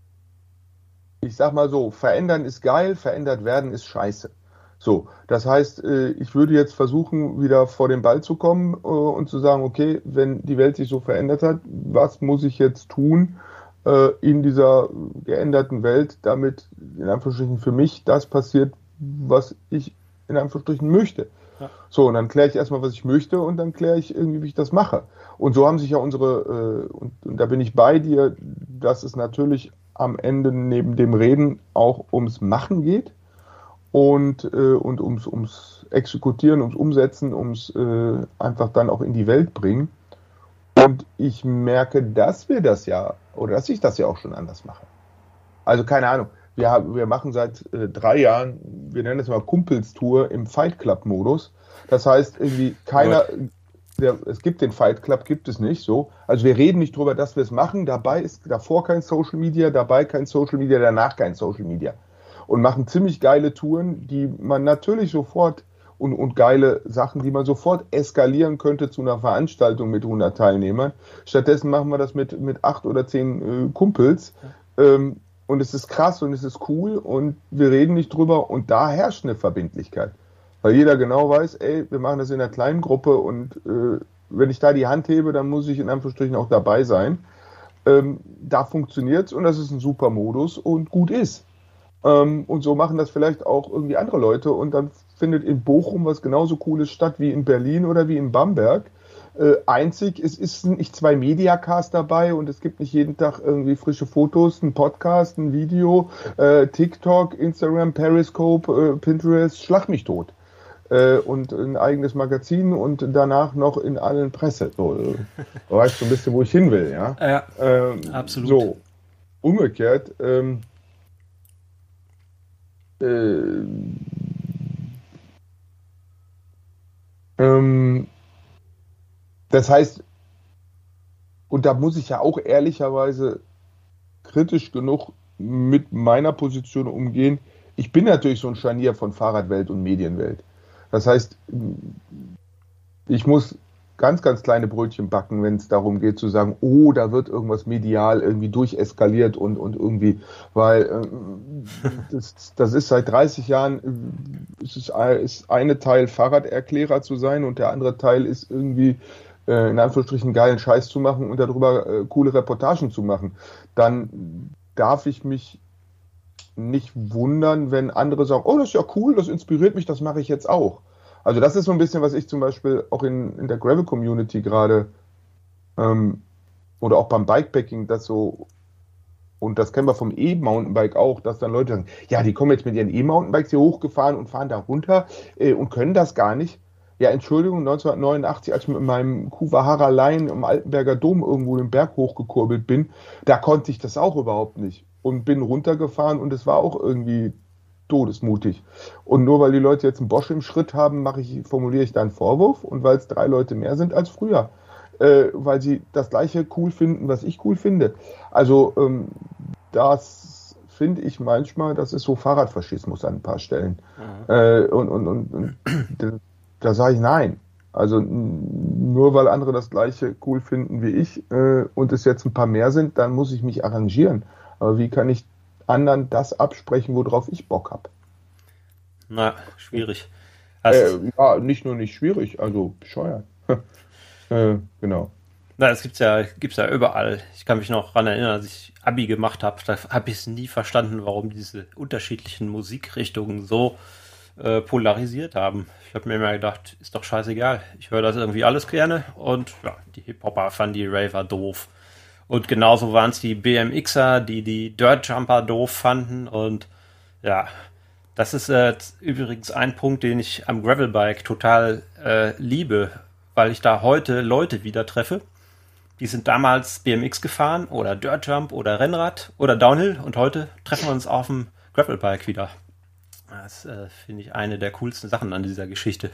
ich sag mal so, verändern ist geil, verändert werden ist scheiße. So, das heißt, äh, ich würde jetzt versuchen, wieder vor den Ball zu kommen äh, und zu sagen, okay, wenn die Welt sich so verändert hat, was muss ich jetzt tun äh, in dieser geänderten Welt, damit in Anführungsstrichen für mich das passiert, was ich in Anführungsstrichen möchte. Ja. So, und dann kläre ich erstmal, was ich möchte und dann kläre ich irgendwie, wie ich das mache. Und so haben sich ja unsere, äh, und, und da bin ich bei dir, dass es natürlich am Ende neben dem Reden auch ums Machen geht. Und, äh, und ums, ums Exekutieren, ums Umsetzen, ums äh, einfach dann auch in die Welt bringen. Und ich merke, dass wir das ja, oder dass ich das ja auch schon anders mache. Also keine Ahnung, wir, haben, wir machen seit äh, drei Jahren, wir nennen das mal Kumpelstour im Fight Club-Modus. Das heißt, irgendwie keiner, der, es gibt den Fight Club, gibt es nicht so. Also wir reden nicht drüber, dass wir es machen. Dabei ist davor kein Social Media, dabei kein Social Media, danach kein Social Media. Und machen ziemlich geile Touren, die man natürlich sofort und, und geile Sachen, die man sofort eskalieren könnte zu einer Veranstaltung mit hundert Teilnehmern. Stattdessen machen wir das mit, mit acht oder zehn äh, Kumpels. Ähm, und es ist krass und es ist cool und wir reden nicht drüber und da herrscht eine Verbindlichkeit. Weil jeder genau weiß, ey, wir machen das in einer kleinen Gruppe und äh, wenn ich da die Hand hebe, dann muss ich in Anführungsstrichen auch dabei sein. Ähm, da funktioniert's und das ist ein super Modus und gut ist. Ähm, und so machen das vielleicht auch irgendwie andere Leute und dann findet in Bochum was genauso Cooles statt wie in Berlin oder wie in Bamberg. Äh, einzig, es ist nicht zwei Mediacasts dabei und es gibt nicht jeden Tag irgendwie frische Fotos, ein Podcast, ein Video, äh, TikTok, Instagram, Periscope, äh, Pinterest, schlag mich tot. Äh, und ein eigenes Magazin und danach noch in allen Presse. So, äh, du weißt so ein bisschen, wo ich hin will, ja? Ja, ähm, absolut. So, umgekehrt, ähm, Äh, ähm, das heißt, und da muss ich ja auch ehrlicherweise kritisch genug mit meiner Position umgehen. Ich bin natürlich so ein Scharnier von Fahrradwelt und Medienwelt. Das heißt, ich muss ganz, ganz kleine Brötchen backen, wenn es darum geht zu sagen, oh, da wird irgendwas medial irgendwie durcheskaliert und, und irgendwie, weil äh, das, das ist seit dreißig Jahren, es ist, ist eine Teil Fahrraderklärer zu sein und der andere Teil ist irgendwie äh, in Anführungsstrichen geilen Scheiß zu machen und darüber äh, coole Reportagen zu machen. Dann darf ich mich nicht wundern, wenn andere sagen, oh, das ist ja cool, das inspiriert mich, das mache ich jetzt auch. Also das ist so ein bisschen, was ich zum Beispiel auch in, in der Gravel-Community gerade ähm, oder auch beim Bikepacking, das so, und das kennen wir vom E-Mountainbike auch, dass dann Leute sagen, ja, die kommen jetzt mit ihren E-Mountainbikes hier hochgefahren und fahren da runter äh, und können das gar nicht. Ja, Entschuldigung, neunzehnhundertneunundachtzig, als ich mit meinem Kuvahara Line im Altenberger Dom irgendwo den Berg hochgekurbelt bin, da konnte ich das auch überhaupt nicht. Und bin runtergefahren und es war auch irgendwie todesmutig. Und nur weil die Leute jetzt einen Bosch im Schritt haben, mache ich, formuliere ich da einen Vorwurf und weil es drei Leute mehr sind als früher. Äh, weil sie das Gleiche cool finden, was ich cool finde. Also ähm, das finde ich manchmal, das ist so Fahrradfaschismus an ein paar Stellen. Mhm. Äh, und und, und, und da sage ich nein. Also nur weil andere das Gleiche cool finden wie ich äh, und es jetzt ein paar mehr sind, dann muss ich mich arrangieren. Aber wie kann ich anderen das absprechen, worauf ich Bock habe? Na, schwierig. Äh, ja, nicht nur nicht schwierig, also bescheuert. äh, genau. Na, das gibt's ja, gibt's ja überall. Ich kann mich noch daran erinnern, als ich Abi gemacht habe, da habe ich es nie verstanden, warum diese unterschiedlichen Musikrichtungen so äh, polarisiert haben. Ich habe mir immer gedacht, ist doch scheißegal. Ich höre das irgendwie alles gerne und ja, die Hip-Hopper fanden die Raver doof. Und genauso waren es die B M Xer, die die Dirt Jumper doof fanden. Und ja, das ist äh, übrigens ein Punkt, den ich am Gravelbike total äh, liebe, weil ich da heute Leute wieder treffe. Die sind damals B M X gefahren oder Dirt Jump oder Rennrad oder Downhill und heute treffen wir uns auf dem Gravelbike wieder. Das äh, finde ich eine der coolsten Sachen an dieser Geschichte.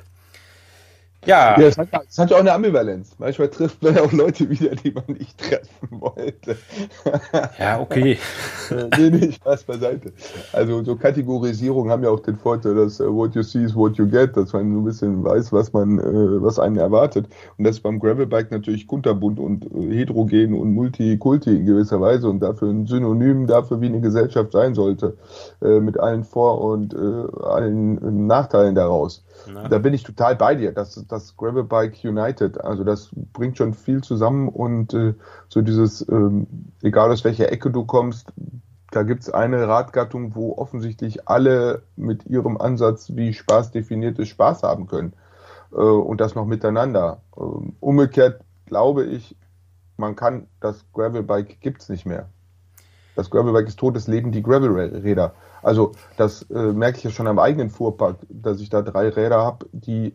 Ja. Ja, es hat, es hat ja auch eine Ambivalenz. Manchmal trifft man ja auch Leute wieder, die man nicht treffen wollte. Ja, okay. nee, nee, Spaß beiseite. Also so Kategorisierungen haben ja auch den Vorteil, dass uh, what you see is what you get, dass man so ein bisschen weiß, was man, äh, was einen erwartet. Und das ist beim Gravelbike natürlich kunterbunt und äh, heterogen und multikulti in gewisser Weise und dafür ein Synonym dafür, wie eine Gesellschaft sein sollte, äh, mit allen Vor- und äh, allen äh, Nachteilen daraus. Na. Da bin ich total bei dir. Das, das Gravelbike United, also das bringt schon viel zusammen und äh, so dieses, ähm, egal aus welcher Ecke du kommst, da gibt es eine Radgattung, wo offensichtlich alle mit ihrem Ansatz, wie Spaß definiert ist, Spaß haben können. Äh, und das noch miteinander. Ähm, umgekehrt glaube ich, man kann, das Gravelbike gibt es nicht mehr. Das Gravelbike ist tot, es leben die Gravelräder. Also das äh, merke ich ja schon am eigenen Fuhrpark, dass ich da drei Räder habe, die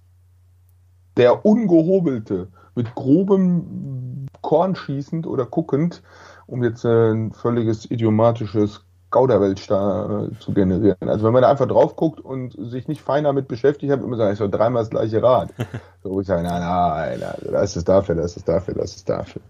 der Ungehobelte mit grobem Korn schießend oder guckend, um jetzt äh, ein völliges idiomatisches Gauderwelsch da äh, zu generieren. Also wenn man da einfach drauf guckt und sich nicht fein damit beschäftigt, habe ich immer sagen, ich soll dreimal das gleiche Rad. So, wo ich sage, nein, nein, also das ist dafür, das ist dafür, das ist dafür.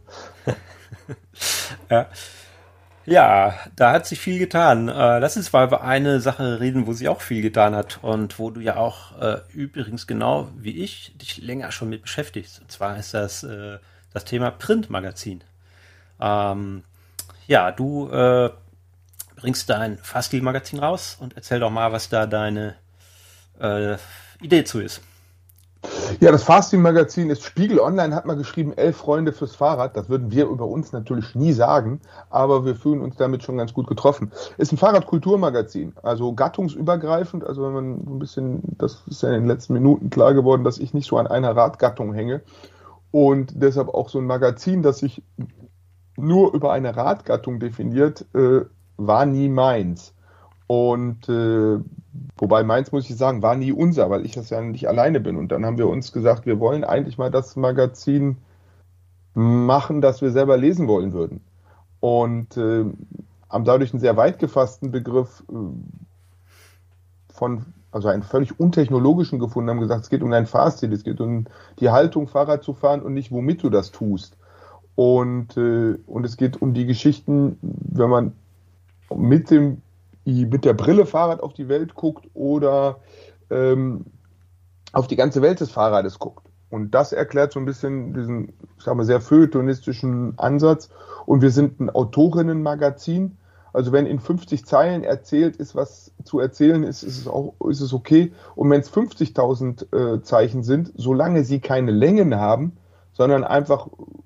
Ja. Ja, da hat sich viel getan. Äh, lass uns mal über eine Sache reden, wo sich auch viel getan hat und wo du ja auch äh, übrigens genau wie ich dich länger schon mit beschäftigst. Und zwar ist das äh, das Thema Printmagazin. Ähm, ja, du äh, bringst dein Fahrstil-Magazin raus und erzähl doch mal, was da deine äh, Idee zu ist. Ja, das Fahrstil-Magazin ist Spiegel Online, hat mal geschrieben, elf Freunde fürs Fahrrad. Das würden wir über uns natürlich nie sagen, aber wir fühlen uns damit schon ganz gut getroffen. Ist ein Fahrradkulturmagazin, also gattungsübergreifend. Also wenn man so ein bisschen, das ist ja in den letzten Minuten klar geworden, dass ich nicht so an einer Radgattung hänge und deshalb auch so ein Magazin, das sich nur über eine Radgattung definiert, äh, war nie meins. Und äh, wobei meins, muss ich sagen, war nie unser, weil ich das ja nicht alleine bin. Und dann haben wir uns gesagt, wir wollen eigentlich mal das Magazin machen, das wir selber lesen wollen würden. Und äh, haben dadurch einen sehr weit gefassten Begriff äh, von, also einen völlig untechnologischen gefunden, haben gesagt, es geht um dein Fahrstil, es geht um die Haltung, Fahrrad zu fahren und nicht, womit du das tust. Und, äh, und es geht um die Geschichten, wenn man mit dem mit der Brille Fahrrad auf die Welt guckt oder ähm, auf die ganze Welt des Fahrrades guckt. Und das erklärt so ein bisschen diesen, ich sag mal, sehr feuilletonistischen Ansatz. Und wir sind ein Autorinnenmagazin. Also wenn in fünfzig Zeilen erzählt ist, was zu erzählen ist, ist es auch, ist es okay. Und wenn es fünfzigtausend äh, Zeichen sind, solange sie keine Längen haben, sondern einfach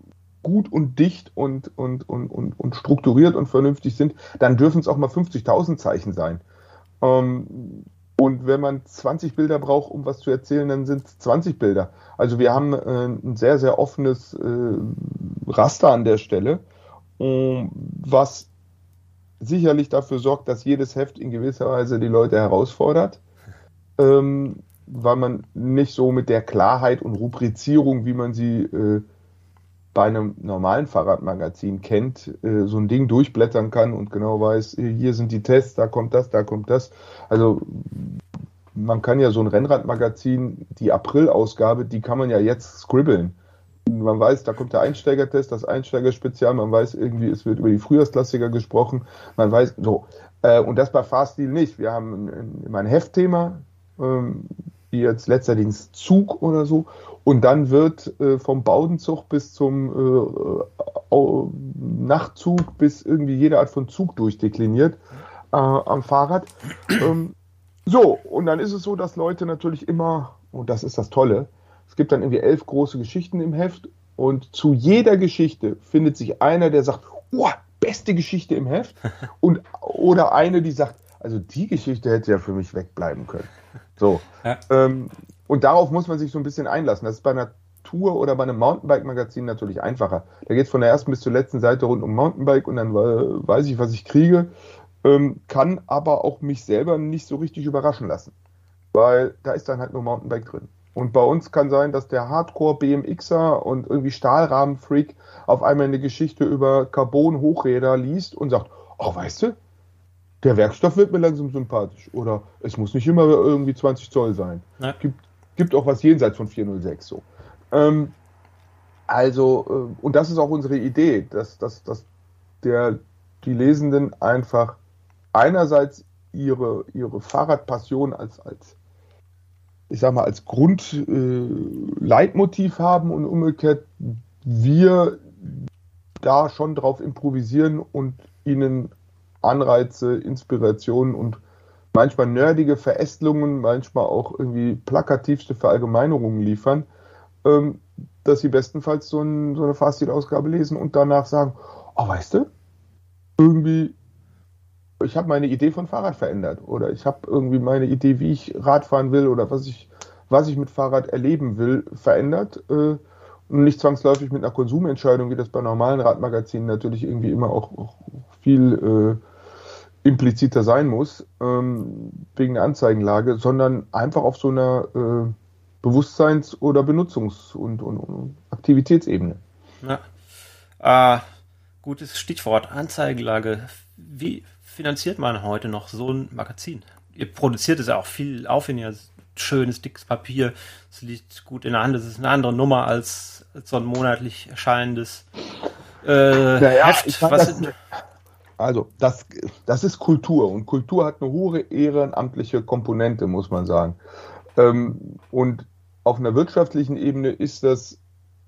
gut und dicht und, und, und, und, und strukturiert und vernünftig sind, dann dürfen es auch mal fünfzigtausend Zeichen sein. Ähm, und wenn man zwanzig Bilder braucht, um was zu erzählen, dann sind es zwanzig Bilder. Also wir haben äh, ein sehr, sehr offenes äh, Raster an der Stelle, um, was sicherlich dafür sorgt, dass jedes Heft in gewisser Weise die Leute herausfordert, ähm, weil man nicht so mit der Klarheit und Rubrizierung, wie man sie äh, bei einem normalen Fahrradmagazin kennt, äh, so ein Ding durchblättern kann und genau weiß, hier sind die Tests, da kommt das, da kommt das. Also man kann ja so ein Rennradmagazin, die April-Ausgabe, die kann man ja jetzt scribbeln. Man weiß, da kommt der Einsteigertest, das Einsteigerspezial, man weiß irgendwie, es wird über die Frühjahrsklassiker gesprochen, man weiß, so. Äh, und das bei Fahrstil nicht. Wir haben immer ein Heftthema, ähm, wie jetzt letzterdings Zug oder so, und dann wird äh, vom Baudenzug bis zum äh, Nachtzug bis irgendwie jede Art von Zug durchdekliniert äh, am Fahrrad. Ähm, so, und dann ist es so, dass Leute natürlich immer, und das ist das Tolle, es gibt dann irgendwie elf große Geschichten im Heft und zu jeder Geschichte findet sich einer, der sagt, oh, beste Geschichte im Heft, und oder eine, die sagt, also die Geschichte hätte ja für mich wegbleiben können. So. Ja. Ähm, und darauf muss man sich so ein bisschen einlassen. Das ist bei einer Tour oder bei einem Mountainbike-Magazin natürlich einfacher. Da geht es von der ersten bis zur letzten Seite rund um Mountainbike und dann äh, weiß ich, was ich kriege, ähm, kann aber auch mich selber nicht so richtig überraschen lassen, weil da ist dann halt nur Mountainbike drin. Und bei uns kann sein, dass der Hardcore-B M Xer und irgendwie Stahlrahmen-Freak auf einmal eine Geschichte über Carbon-Hochräder liest und sagt, oh, weißt du, der Werkstoff wird mir langsam sympathisch. Oder es muss nicht immer irgendwie zwanzig Zoll sein. Ja. Gibt, gibt auch was jenseits von vierhundertsechs so. Ähm, also, äh, und das ist auch unsere Idee, dass, dass, dass der, die Lesenden einfach einerseits ihre, ihre Fahrradpassion als, als ich sag mal, als Grundleitmotiv äh, haben und umgekehrt wir da schon drauf improvisieren und ihnen Anreize, Inspirationen und manchmal nerdige Verästelungen, manchmal auch irgendwie plakativste Verallgemeinerungen liefern, ähm, dass sie bestenfalls so, ein, so eine Fahrstil-Ausgabe lesen und danach sagen, oh, weißt du, irgendwie ich habe meine Idee von Fahrrad verändert oder ich habe irgendwie meine Idee, wie ich Rad fahren will oder was ich, was ich mit Fahrrad erleben will, verändert. Äh, und nicht zwangsläufig mit einer Konsumentscheidung, wie das bei normalen Radmagazinen natürlich irgendwie immer auch, auch viel äh, impliziter sein muss, ähm, wegen der Anzeigenlage, sondern einfach auf so einer äh, Bewusstseins- oder Benutzungs- und, und, und Aktivitätsebene. Ja. Äh, gutes Stichwort, Anzeigenlage. Wie finanziert man heute noch so ein Magazin? Ihr produziert es ja auch viel aufwendiger, schönes, dickes Papier, es liegt gut in der Hand, es ist eine andere Nummer als, als so ein monatlich erscheinendes äh, naja, Heft. Was das, also, das, das ist Kultur und Kultur hat eine hohe ehrenamtliche Komponente, muss man sagen. Ähm, und auf einer wirtschaftlichen Ebene ist das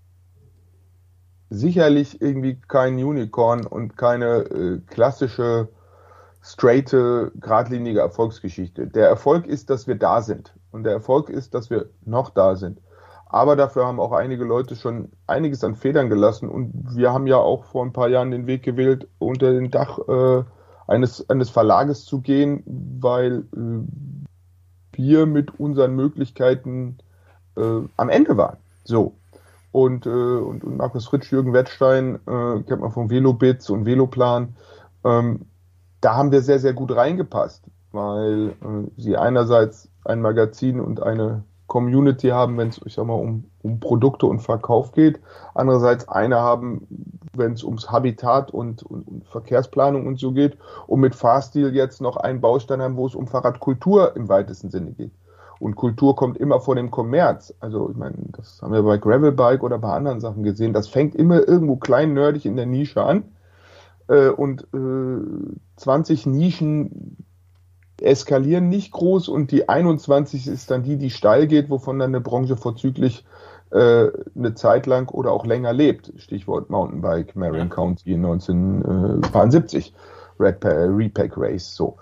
sicherlich irgendwie kein Unicorn und keine äh, klassische straighte, geradlinige Erfolgsgeschichte. Der Erfolg ist, dass wir da sind. Und der Erfolg ist, dass wir noch da sind. Aber dafür haben auch einige Leute schon einiges an Federn gelassen. Und wir haben ja auch vor ein paar Jahren den Weg gewählt, unter den Dach äh, eines, eines Verlages zu gehen, weil äh, wir mit unseren Möglichkeiten äh, am Ende waren. So. Und, äh, und, und Markus Fritsch, Jürgen Wettstein, äh, kennt man von Velobits und Veloplan, ähm, da haben wir sehr, sehr gut reingepasst, weil äh, sie einerseits ein Magazin und eine Community haben, wenn es, ich sag mal, um, um Produkte und Verkauf geht, andererseits eine haben, wenn es ums Habitat und, und, und Verkehrsplanung und so geht, und mit Fahrstil jetzt noch einen Baustein haben, wo es um Fahrradkultur im weitesten Sinne geht. Und Kultur kommt immer vor dem Kommerz. Also ich meine, das haben wir bei Gravelbike oder bei anderen Sachen gesehen. Das fängt immer irgendwo klein nerdig in der Nische an. Äh, und äh, zwanzig Nischen eskalieren nicht groß und die einundzwanzig ist dann die, die steil geht, wovon dann eine Branche vorzüglich äh, eine Zeit lang oder auch länger lebt. Stichwort Mountainbike, Marin County neunzehnhundertsiebzig, Red Repack Race, so.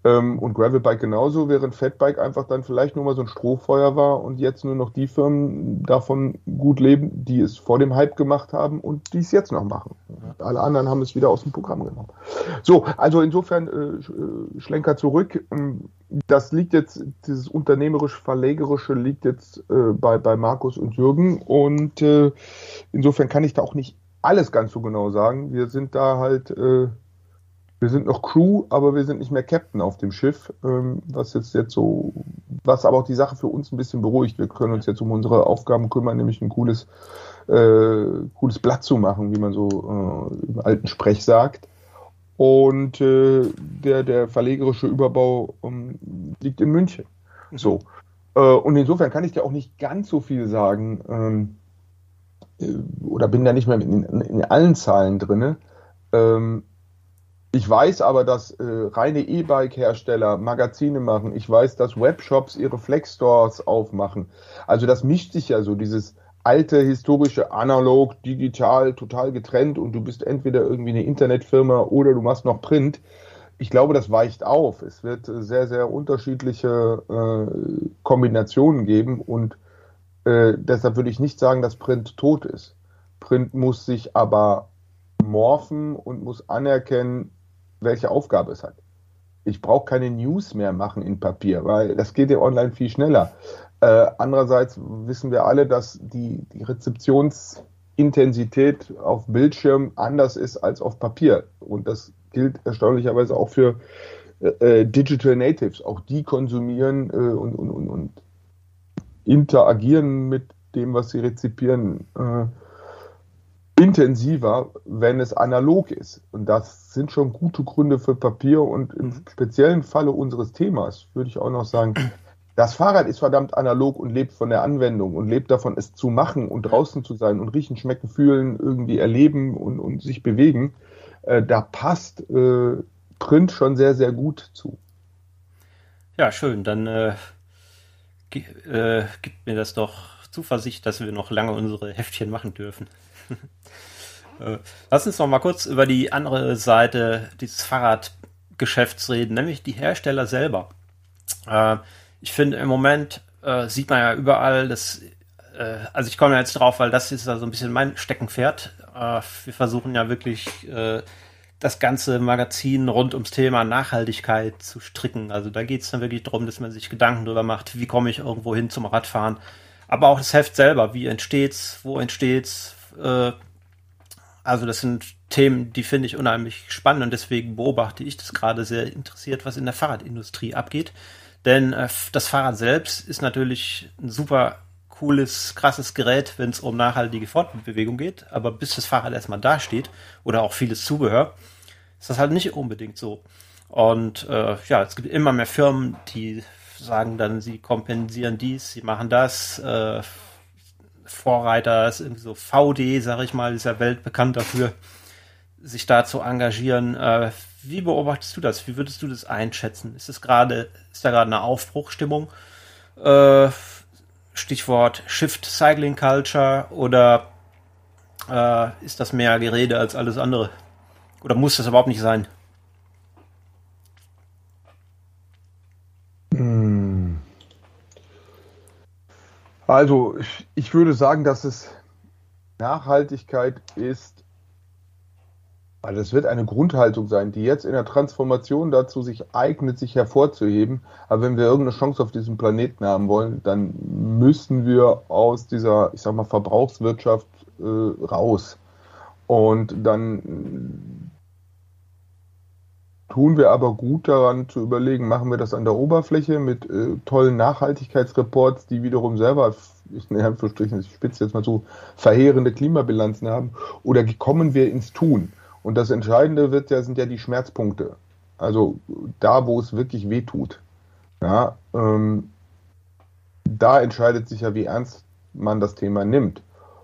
Ähm, und Gravelbike genauso, während Fatbike einfach dann vielleicht nur mal so ein Strohfeuer war und jetzt nur noch die Firmen davon gut leben, die es vor dem Hype gemacht haben und die es jetzt noch machen. Und alle anderen haben es wieder aus dem Programm genommen. So, also insofern äh, Schlenker zurück. Das liegt jetzt, dieses unternehmerisch-verlegerische liegt jetzt äh, bei, bei Markus und Jürgen und äh, insofern kann ich da auch nicht alles ganz so genau sagen. Wir sind da halt... Äh, Wir sind noch Crew, aber wir sind nicht mehr Captain auf dem Schiff, ähm, was jetzt jetzt so, was aber auch die Sache für uns ein bisschen beruhigt. Wir können uns jetzt um unsere Aufgaben kümmern, nämlich ein cooles, äh, cooles Blatt zu machen, wie man so äh, im alten Sprech sagt. Und äh, der, der verlegerische Überbau ähm, liegt in München. Mhm. So. Äh, und insofern kann ich dir auch nicht ganz so viel sagen, ähm, äh, oder bin da nicht mehr in, in, in allen Zahlen drin. Ähm, Ich weiß aber, dass äh, reine E-Bike-Hersteller Magazine machen. Ich weiß, dass Webshops ihre Flex-Stores aufmachen. Also das mischt sich ja so, dieses alte, historische, analog, digital, total getrennt und du bist entweder irgendwie eine Internetfirma oder du machst noch Print. Ich glaube, das weicht auf. Es wird äh, sehr, sehr unterschiedliche äh, Kombinationen geben und äh, deshalb würde ich nicht sagen, dass Print tot ist. Print muss sich aber morphen und muss anerkennen, welche Aufgabe es hat. Ich brauche keine News mehr machen in Papier, weil das geht ja online viel schneller. Äh, andererseits wissen wir alle, dass die, die Rezeptionsintensität auf Bildschirm anders ist als auf Papier. Und das gilt erstaunlicherweise auch für äh, Digital Natives. Auch die konsumieren äh, und, und, und, und interagieren mit dem, was sie rezipieren, äh, intensiver, wenn es analog ist. Und das sind schon gute Gründe für Papier. Und im speziellen Falle unseres Themas würde ich auch noch sagen, das Fahrrad ist verdammt analog und lebt von der Anwendung und lebt davon, es zu machen und draußen zu sein und riechen, schmecken, fühlen, irgendwie erleben und, und sich bewegen. Äh, da passt äh, Print schon sehr, sehr gut zu. Ja, schön. Dann äh, ge- äh, gibt mir das doch Zuversicht, dass wir noch lange unsere Heftchen machen dürfen. äh, lass uns noch mal kurz über die andere Seite dieses Fahrradgeschäfts reden, nämlich die Hersteller selber. Äh, ich finde, im Moment äh, sieht man ja überall, dass, äh, also ich komme ja jetzt drauf, weil das ist ja so ein bisschen mein Steckenpferd. Äh, wir versuchen ja wirklich äh, das ganze Magazin rund ums Thema Nachhaltigkeit zu stricken. Also da geht es dann wirklich darum, dass man sich Gedanken darüber macht, wie komme ich irgendwo hin zum Radfahren. Aber auch das Heft selber, wie entsteht's, wo entsteht's. Äh, also das sind Themen, die finde ich unheimlich spannend und deswegen beobachte ich das gerade sehr interessiert, was in der Fahrradindustrie abgeht. Denn äh, das Fahrrad selbst ist natürlich ein super cooles, krasses Gerät, wenn es um nachhaltige Fortbewegung geht. Aber bis das Fahrrad erstmal dasteht oder auch vieles Zubehör, ist das halt nicht unbedingt so. Und äh, ja, es gibt immer mehr Firmen, die sagen dann, sie kompensieren dies, sie machen das. Äh, Vorreiter ist irgendwie so V D, sag ich mal, ist ja weltbekannt dafür, sich da zu engagieren. Äh, wie beobachtest du das? Wie würdest du das einschätzen? Ist es gerade, ist da gerade eine Aufbruchstimmung? Äh, Stichwort Shift Cycling Culture oder äh, ist das mehr Gerede als alles andere? Oder muss das überhaupt nicht sein? Also ich, ich würde sagen, dass es Nachhaltigkeit ist, also es wird eine Grundhaltung sein, die jetzt in der Transformation dazu sich eignet, sich hervorzuheben. Aber wenn wir irgendeine Chance auf diesem Planeten haben wollen, dann müssen wir aus dieser, ich sag mal, Verbrauchswirtschaft äh, raus. Und dann tun wir aber gut daran zu überlegen, machen wir das an der Oberfläche mit äh, tollen Nachhaltigkeitsreports, die wiederum selber, ich, in Anführungsstrichen, ich spitze jetzt mal so, verheerende Klimabilanzen haben, oder kommen wir ins Tun? Und das Entscheidende wird ja, sind ja die Schmerzpunkte. Also da, wo es wirklich weh tut. Ja, ähm, da entscheidet sich ja, wie ernst man das Thema nimmt.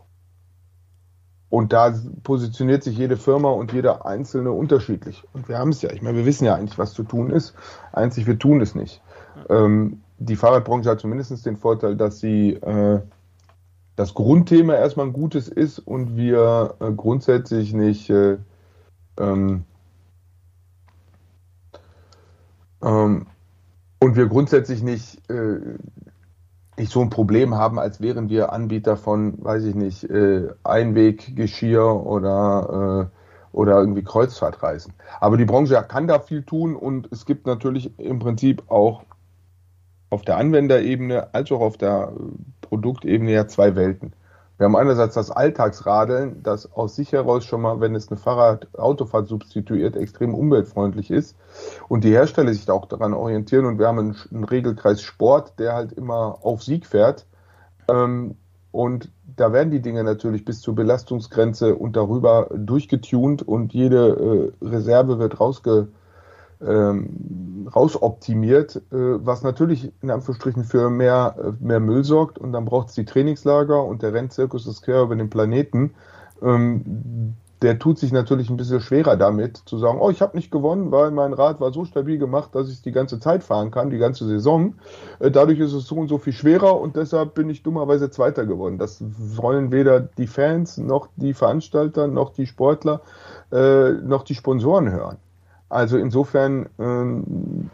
Und da positioniert sich jede Firma und jeder Einzelne unterschiedlich. Und wir haben es ja, ich meine, wir wissen ja eigentlich, was zu tun ist. Einzig, wir tun es nicht. Ähm, die Fahrradbranche hat zumindest den Vorteil, dass sie äh, das Grundthema erstmal ein gutes ist und wir äh, grundsätzlich nicht äh, ähm, Ähm, und wir grundsätzlich nicht, äh, nicht so ein Problem haben, als wären wir Anbieter von, weiß ich nicht, äh, Einweggeschirr oder, äh, oder irgendwie Kreuzfahrtreisen. Aber die Branche kann da viel tun und es gibt natürlich im Prinzip auch auf der Anwenderebene als auch auf der Produktebene ja zwei Welten. Wir haben einerseits das Alltagsradeln, das aus sich heraus schon mal, wenn es eine Fahrrad-Autofahrt substituiert, extrem umweltfreundlich ist und die Hersteller sich da auch daran orientieren und wir haben einen, einen Regelkreis Sport, der halt immer auf Sieg fährt ähm, und da werden die Dinge natürlich bis zur Belastungsgrenze und darüber durchgetunt und jede äh, Reserve wird rausge ähm, rausoptimiert, äh, was natürlich in Anführungsstrichen für mehr, äh, mehr Müll sorgt und dann braucht es die Trainingslager und der Rennzirkus ist quer über den Planeten. Ähm, der tut sich natürlich ein bisschen schwerer damit, zu sagen, oh, ich habe nicht gewonnen, weil mein Rad war so stabil gemacht, dass ich es die ganze Zeit fahren kann, die ganze Saison. Äh, dadurch ist es so und so viel schwerer und deshalb bin ich dummerweise Zweiter geworden. Das wollen weder die Fans, noch die Veranstalter, noch die Sportler, äh, noch die Sponsoren hören. Also insofern ähm,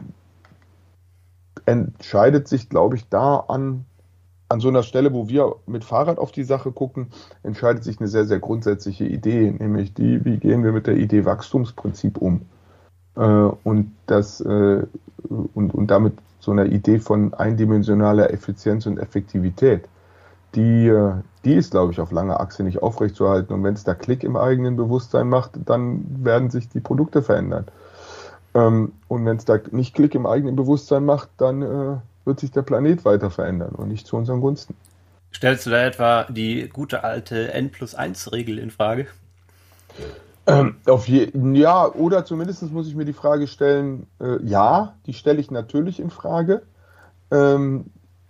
entscheidet sich, glaube ich, da an, an so einer Stelle, wo wir mit Fahrrad auf die Sache gucken, entscheidet sich eine sehr, sehr grundsätzliche Idee, nämlich die, wie gehen wir mit der Idee Wachstumsprinzip um? Äh, und, das, äh, und, und damit so einer Idee von eindimensionaler Effizienz und Effektivität. Die, die ist, glaube ich, auf langer Achse nicht aufrechtzuerhalten. Und wenn es da Klick im eigenen Bewusstsein macht, dann werden sich die Produkte verändern. Und wenn es da nicht Klick im eigenen Bewusstsein macht, dann äh, wird sich der Planet weiter verändern und nicht zu unseren Gunsten. Stellst du da etwa die gute alte N plus eins Regel in Frage? Ähm, auf je, ja, oder zumindest muss ich mir die Frage stellen, äh, ja, die stelle ich natürlich in Frage. Ähm,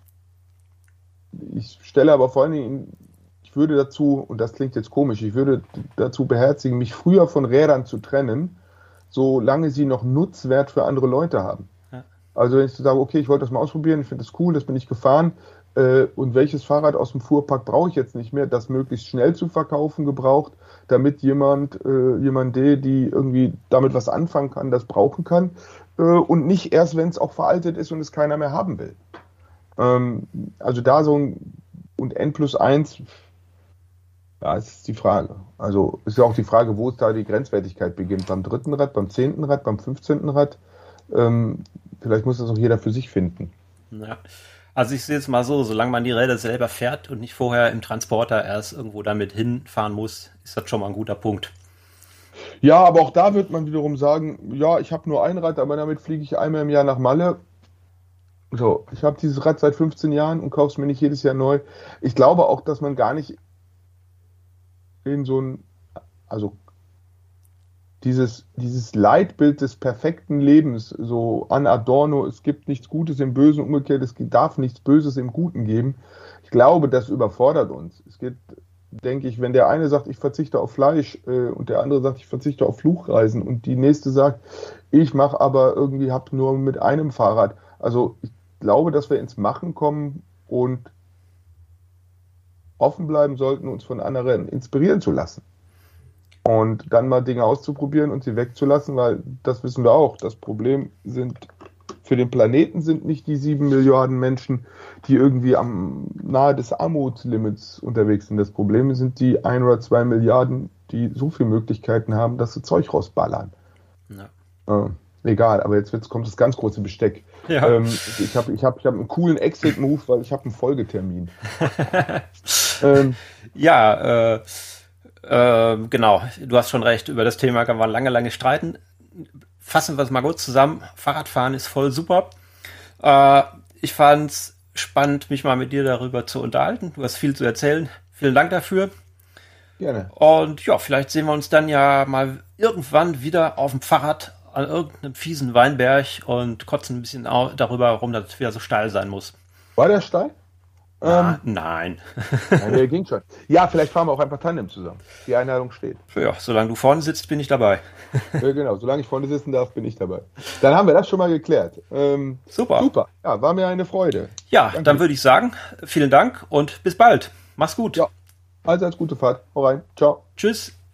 ich stelle aber vor allen Dingen, ich würde dazu, und das klingt jetzt komisch, ich würde dazu beherzigen, mich früher von Rädern zu trennen, solange sie noch Nutzwert für andere Leute haben. Ja. Also wenn ich sage, okay, ich wollte das mal ausprobieren, ich finde das cool, das bin ich gefahren äh, und welches Fahrrad aus dem Fuhrpark brauche ich jetzt nicht mehr, das möglichst schnell zu verkaufen gebraucht, damit jemand, äh, jemand, der, die irgendwie damit was anfangen kann, das brauchen kann äh, und nicht erst, wenn es auch veraltet ist und es keiner mehr haben will. Ähm, also da so ein, und N plus eins, ja, das ist die Frage. Also ist ja auch die Frage, wo ist da die Grenzwertigkeit beginnt. Beim dritten Rad, beim zehnten Rad, beim fünfzehnten Rad. Ähm, vielleicht muss das auch jeder für sich finden. Ja. Also ich sehe es mal so, solange man die Räder selber fährt und nicht vorher im Transporter erst irgendwo damit hinfahren muss, ist das schon mal ein guter Punkt. Ja, aber auch da wird man wiederum sagen, ja, ich habe nur ein Rad, aber damit fliege ich einmal im Jahr nach Malle. So, ich habe dieses Rad seit fünfzehn Jahren und kaufe es mir nicht jedes Jahr neu. Ich glaube auch, dass man gar nicht in so ein, also dieses, dieses Leitbild des perfekten Lebens, so an Adorno, es gibt nichts Gutes im Bösen, umgekehrt, es darf nichts Böses im Guten geben. Ich glaube, das überfordert uns. Es geht, denke ich, wenn der eine sagt, ich verzichte auf Fleisch äh, und der andere sagt, ich verzichte auf Flugreisen und die nächste sagt, ich mache aber irgendwie, habe nur mit einem Fahrrad. Also ich glaube, dass wir ins Machen kommen und offen bleiben sollten, uns von anderen inspirieren zu lassen. Und dann mal Dinge auszuprobieren und sie wegzulassen, weil das wissen wir auch. Das Problem sind, für den Planeten sind nicht die sieben Milliarden Menschen, die irgendwie am nahe des Armutslimits unterwegs sind. Das Problem sind die ein oder zwei Milliarden, die so viele Möglichkeiten haben, dass sie Zeug rausballern. Ja. Äh, egal, aber jetzt wird's, kommt das ganz große Besteck. Ja. Ähm, ich habe ich hab, ich hab einen coolen Exit-Move, weil ich habe einen Folgetermin. ähm, ja, äh, äh, genau. Du hast schon recht. Über das Thema kann man lange, lange streiten. Fassen wir es mal kurz zusammen. Fahrradfahren ist voll super. Äh, ich fand es spannend, mich mal mit dir darüber zu unterhalten. Du hast viel zu erzählen. Vielen Dank dafür. Gerne. Und ja, vielleicht sehen wir uns dann ja mal irgendwann wieder auf dem Fahrrad an irgendeinem fiesen Weinberg und kotzen ein bisschen darüber rum, dass es wieder so steil sein muss. War der steil? Na, ähm, nein. Nein, der ging schon. Ja, vielleicht fahren wir auch einfach Tandem zusammen. Die Einladung steht. Ja, solange du vorne sitzt, bin ich dabei. Ja, genau, solange ich vorne sitzen darf, bin ich dabei. Dann haben wir das schon mal geklärt. Ähm, super. Super. Ja, war mir eine Freude. Ja, Danke. Dann würde ich sagen, vielen Dank und bis bald. Mach's gut. Ja, also als gute Fahrt. Hau rein. Ciao. Tschüss.